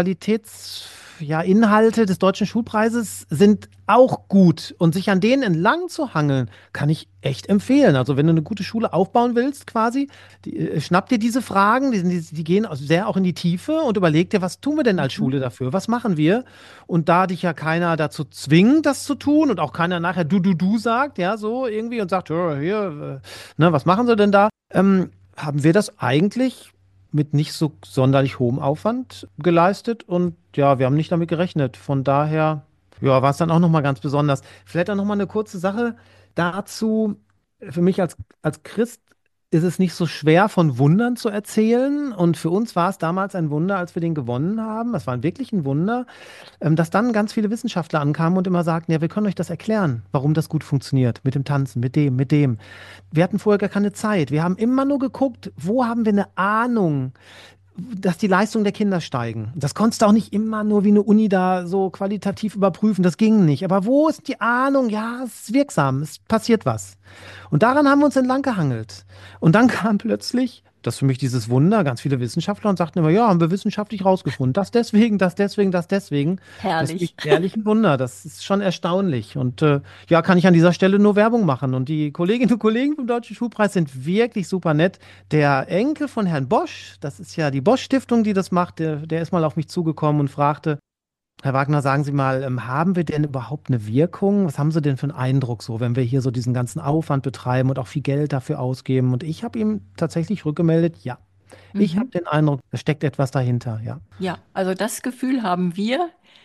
ja, Inhalte des deutschen Schulpreises sind auch gut. Und sich an denen entlang zu hangeln, kann ich echt empfehlen. Also wenn du eine gute Schule aufbauen willst, quasi, schnapp dir diese Fragen, die gehen sehr auch in die Tiefe und überleg dir, was tun wir denn als Mhm. Schule dafür? Was machen wir? Und da dich ja keiner dazu zwingt, das zu tun und auch keiner nachher du sagt, ja, so irgendwie und sagt, ja, hier, ne, was machen sie denn da? Haben wir das eigentlich mit nicht so sonderlich hohem Aufwand geleistet und ja, wir haben nicht damit gerechnet. Von daher, ja, war es dann auch nochmal ganz besonders. Vielleicht auch nochmal eine kurze Sache dazu. Für mich als Christ ist es nicht so schwer, von Wundern zu erzählen. Und für uns war es damals ein Wunder, als wir den gewonnen haben. Es war wirklich ein Wunder, dass dann ganz viele Wissenschaftler ankamen und immer sagten, ja, wir können euch das erklären, warum das gut funktioniert, mit dem Tanzen, mit dem, mit dem. Wir hatten vorher gar keine Zeit. Wir haben immer nur geguckt, wo haben wir eine Ahnung, dass die Leistungen der Kinder steigen. Das konntest du auch nicht immer nur wie eine Uni da so qualitativ überprüfen. Das ging nicht. Aber wo ist die Ahnung? Ja, es ist wirksam. Es passiert was. Und daran haben wir uns entlang gehangelt. Und dann kam plötzlich, das ist für mich dieses Wunder, ganz viele Wissenschaftler und sagten immer, ja, haben wir wissenschaftlich rausgefunden. Das deswegen, das deswegen, das deswegen. Das ist Herrlich. ehrlich ein Wunder. Das ist schon erstaunlich. Und ja, kann ich an dieser Stelle nur Werbung machen. Und die Kolleginnen und Kollegen vom Deutschen Schulpreis sind wirklich super nett. Der Enkel von Herrn Bosch, das ist ja die Bosch-Stiftung, die das macht, der ist mal auf mich zugekommen und fragte, Herr Wagner, sagen Sie mal, haben wir denn überhaupt eine Wirkung? Was haben Sie denn für einen Eindruck so, wenn wir hier so diesen ganzen Aufwand betreiben und auch viel Geld dafür ausgeben? Und ich habe ihm tatsächlich rückgemeldet, ja. Ich habe Mhm. den Eindruck, da steckt etwas dahinter, ja. Ja, also das Gefühl haben wir.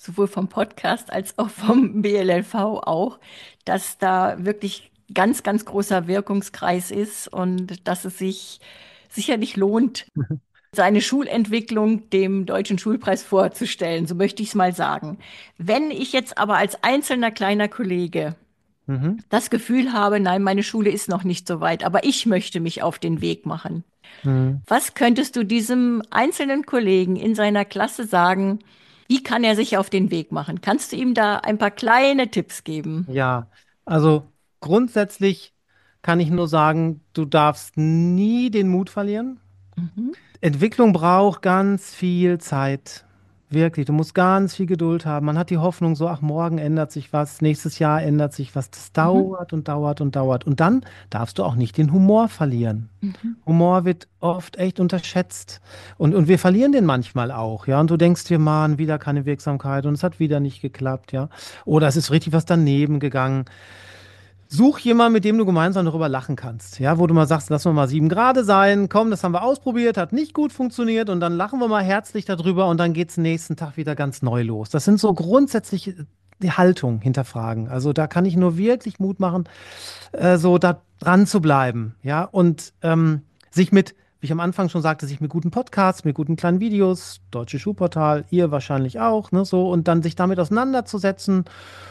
sowohl vom Podcast als auch vom BLLV auch, dass da wirklich ganz, ganz großer Wirkungskreis ist und dass es sich sicherlich lohnt, seine Schulentwicklung dem Deutschen Schulpreis vorzustellen, so möchte ich es mal sagen. Wenn ich jetzt aber als einzelner kleiner Kollege Mhm. das Gefühl habe, nein, meine Schule ist noch nicht so weit, aber ich möchte mich auf den Weg machen. Mhm. Was könntest du diesem einzelnen Kollegen in seiner Klasse sagen? Wie kann er sich auf den Weg machen? Kannst du ihm da ein paar kleine Tipps geben? Ja, also grundsätzlich kann ich nur sagen, du darfst nie den Mut verlieren. Mhm. Entwicklung braucht ganz viel Zeit. Wirklich, du musst ganz viel Geduld haben. Man hat die Hoffnung so, ach, morgen ändert sich was, nächstes Jahr ändert sich was. Das Mhm. dauert und dauert und dauert. Und dann darfst du auch nicht den Humor verlieren. Mhm. Humor wird oft echt unterschätzt. Und wir verlieren den manchmal auch, ja. Und du denkst dir, Mann, wieder keine Wirksamkeit und es hat wieder nicht geklappt, ja. Oder es ist richtig was daneben gegangen. Such jemanden, mit dem du gemeinsam darüber lachen kannst. Ja, wo du mal sagst, lass wir mal 7 Grad sein. Komm, das haben wir ausprobiert, hat nicht gut funktioniert und dann lachen wir mal herzlich darüber und dann geht's nächsten Tag wieder ganz neu los. Das sind so grundsätzlich die Haltung hinterfragen. Also da kann ich nur wirklich Mut machen, so da dran zu bleiben. Ja, und sich mit, wie ich am Anfang schon sagte, sich mit guten Podcasts, mit guten kleinen Videos, Deutsche Schulportal, ihr wahrscheinlich auch, ne, so und dann sich damit auseinanderzusetzen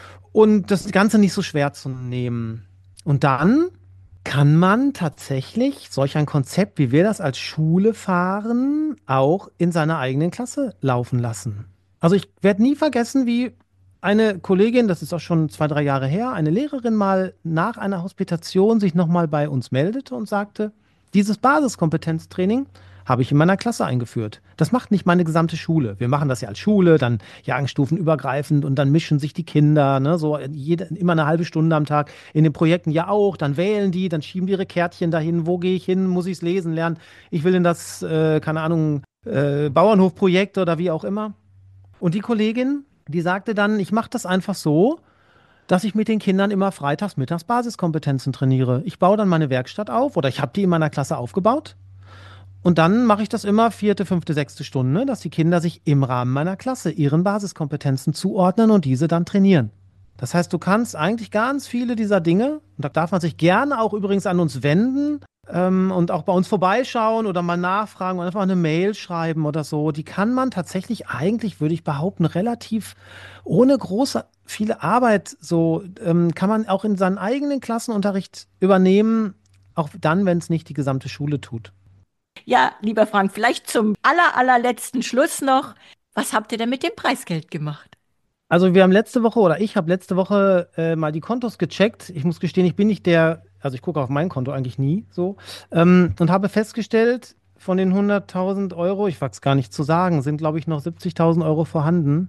und das Ganze nicht so schwer zu nehmen. Und dann kann man tatsächlich solch ein Konzept, wie wir das als Schule fahren, auch in seiner eigenen Klasse laufen lassen. Also ich werde nie vergessen, wie eine Kollegin, das ist auch schon 2, 3 Jahre her, eine Lehrerin mal nach einer Hospitation sich nochmal bei uns meldete und sagte, dieses Basiskompetenztraining habe ich in meiner Klasse eingeführt. Das macht nicht meine gesamte Schule. Wir machen das ja als Schule, dann jahrgangsstufenübergreifend und dann mischen sich die Kinder, ne, so immer eine halbe Stunde am Tag. In den Projekten ja auch, dann wählen die, dann schieben die ihre Kärtchen dahin. Wo gehe ich hin? Muss ich es lesen lernen? Ich will in das, keine Ahnung, Bauernhofprojekt oder wie auch immer. Und die Kollegin, die sagte dann, ich mache das einfach so, dass ich mit den Kindern immer freitags, mittags Basiskompetenzen trainiere. Ich baue dann meine Werkstatt auf oder ich habe die in meiner Klasse aufgebaut. Und dann mache ich das immer 4., 5., 6. Stunde, dass die Kinder sich im Rahmen meiner Klasse ihren Basiskompetenzen zuordnen und diese dann trainieren. Das heißt, du kannst eigentlich ganz viele dieser Dinge, und da darf man sich gerne auch übrigens an uns wenden, und auch bei uns vorbeischauen oder mal nachfragen und einfach eine Mail schreiben oder so. Die kann man tatsächlich eigentlich, würde ich behaupten, relativ ohne große, viele Arbeit so, kann man auch in seinen eigenen Klassenunterricht übernehmen, auch dann, wenn es nicht die gesamte Schule tut. Ja, lieber Frank, vielleicht zum allerletzten Schluss noch. Was habt ihr denn mit dem Preisgeld gemacht? Also wir haben letzte Woche oder ich habe letzte Woche mal die Kontos gecheckt. Ich muss gestehen, ich bin nicht der, also ich gucke auf mein Konto eigentlich nie so, und habe festgestellt, von den 100.000 Euro, ich wage es gar nicht zu sagen, sind glaube ich noch 70.000 Euro vorhanden.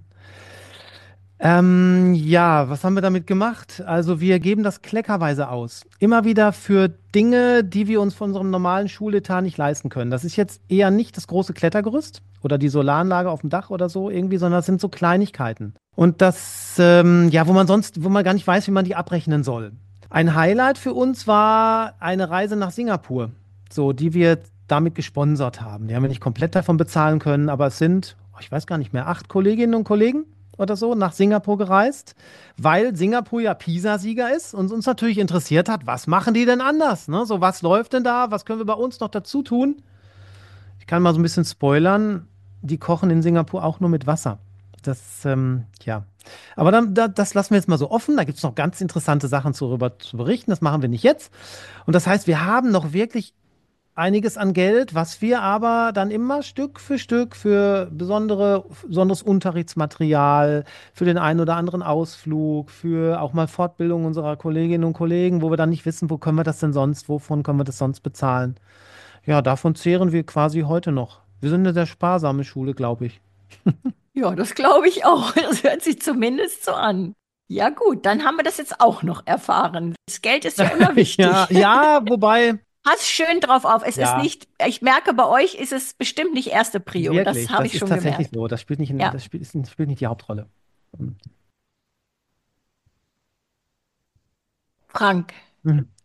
Ja, was haben wir damit gemacht? Also wir geben das kleckerweise aus. Immer wieder für Dinge, die wir uns von unserem normalen Schuletat nicht leisten können. Das ist jetzt eher nicht das große Klettergerüst oder die Solaranlage auf dem Dach oder so irgendwie, sondern das sind so Kleinigkeiten. Und das, ja, wo man gar nicht weiß, wie man die abrechnen soll. Ein Highlight für uns war eine Reise nach Singapur, so, die wir damit gesponsert haben. Die haben wir nicht komplett davon bezahlen können, aber es sind, oh, ich weiß gar nicht mehr, 8 Kolleginnen und Kollegen oder so nach Singapur gereist, weil Singapur ja PISA-Sieger ist und uns natürlich interessiert hat, was machen die denn anders? Ne? So, was läuft denn da? Was können wir bei uns noch dazu tun? Ich kann mal so ein bisschen spoilern, die kochen in Singapur auch nur mit Wasser. Das, ja. Aber das lassen wir jetzt mal so offen. Da gibt es noch ganz interessante Sachen darüber zu berichten. Das machen wir nicht jetzt. Und das heißt, wir haben noch wirklich einiges an Geld, was wir aber dann immer Stück für Stück für besonderes Unterrichtsmaterial, für den einen oder anderen Ausflug, für auch mal Fortbildung unserer Kolleginnen und Kollegen, wo wir dann nicht wissen, wo können wir das denn sonst, wovon können wir das sonst bezahlen. Ja, davon zehren wir quasi heute noch. Wir sind eine sehr sparsame Schule, glaube ich. Ja, das glaube ich auch. Das hört sich zumindest so an. Ja, gut, dann haben wir das jetzt auch noch erfahren. Das Geld ist ja immer Ja, wichtig. ja, wobei, Pass schön drauf auf. Es ist ja, nicht, ich merke, bei euch ist es bestimmt nicht erste Prio. Das wirklich, habe das ich ist schon tatsächlich gemerkt. so. Das spielt nicht, Ja, spielt nicht die Hauptrolle. Frank, Mhm.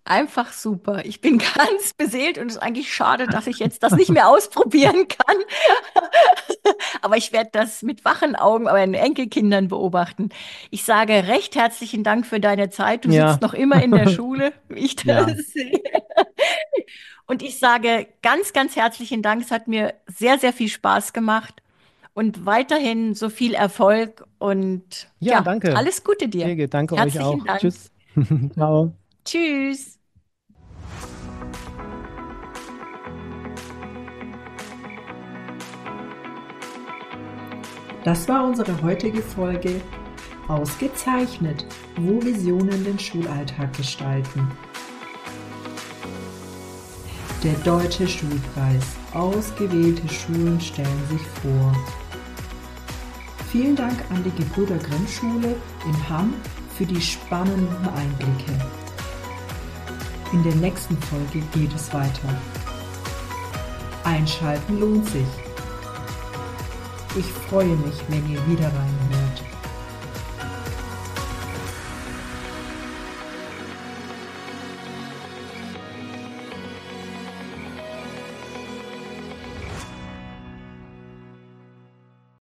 Einfach super. Ich bin ganz beseelt und es ist eigentlich schade, dass ich jetzt das nicht mehr ausprobieren kann. Aber ich werde das mit wachen Augen bei meinen Enkelkindern beobachten. Ich sage recht herzlichen Dank für deine Zeit. Du Ja, sitzt noch immer in der Schule, wie ich das ja. sehe. Und ich sage ganz, ganz herzlichen Dank. Es hat mir sehr, sehr viel Spaß gemacht und weiterhin so viel Erfolg und Ja, ja, danke. alles Gute dir. Birgit, danke euch Herzlichen auch. Dank. Tschüss. Ciao. Tschüss. Das war unsere heutige Folge Ausgezeichnet, wo Visionen den Schulalltag gestalten. Der Deutsche Schulpreis. Ausgewählte Schulen stellen sich vor. Vielen Dank an die Gebrüder Grimm Schule in Hamm für die spannenden Einblicke. In der nächsten Folge geht es weiter. Einschalten lohnt sich. Ich freue mich, wenn ihr wieder reinhört.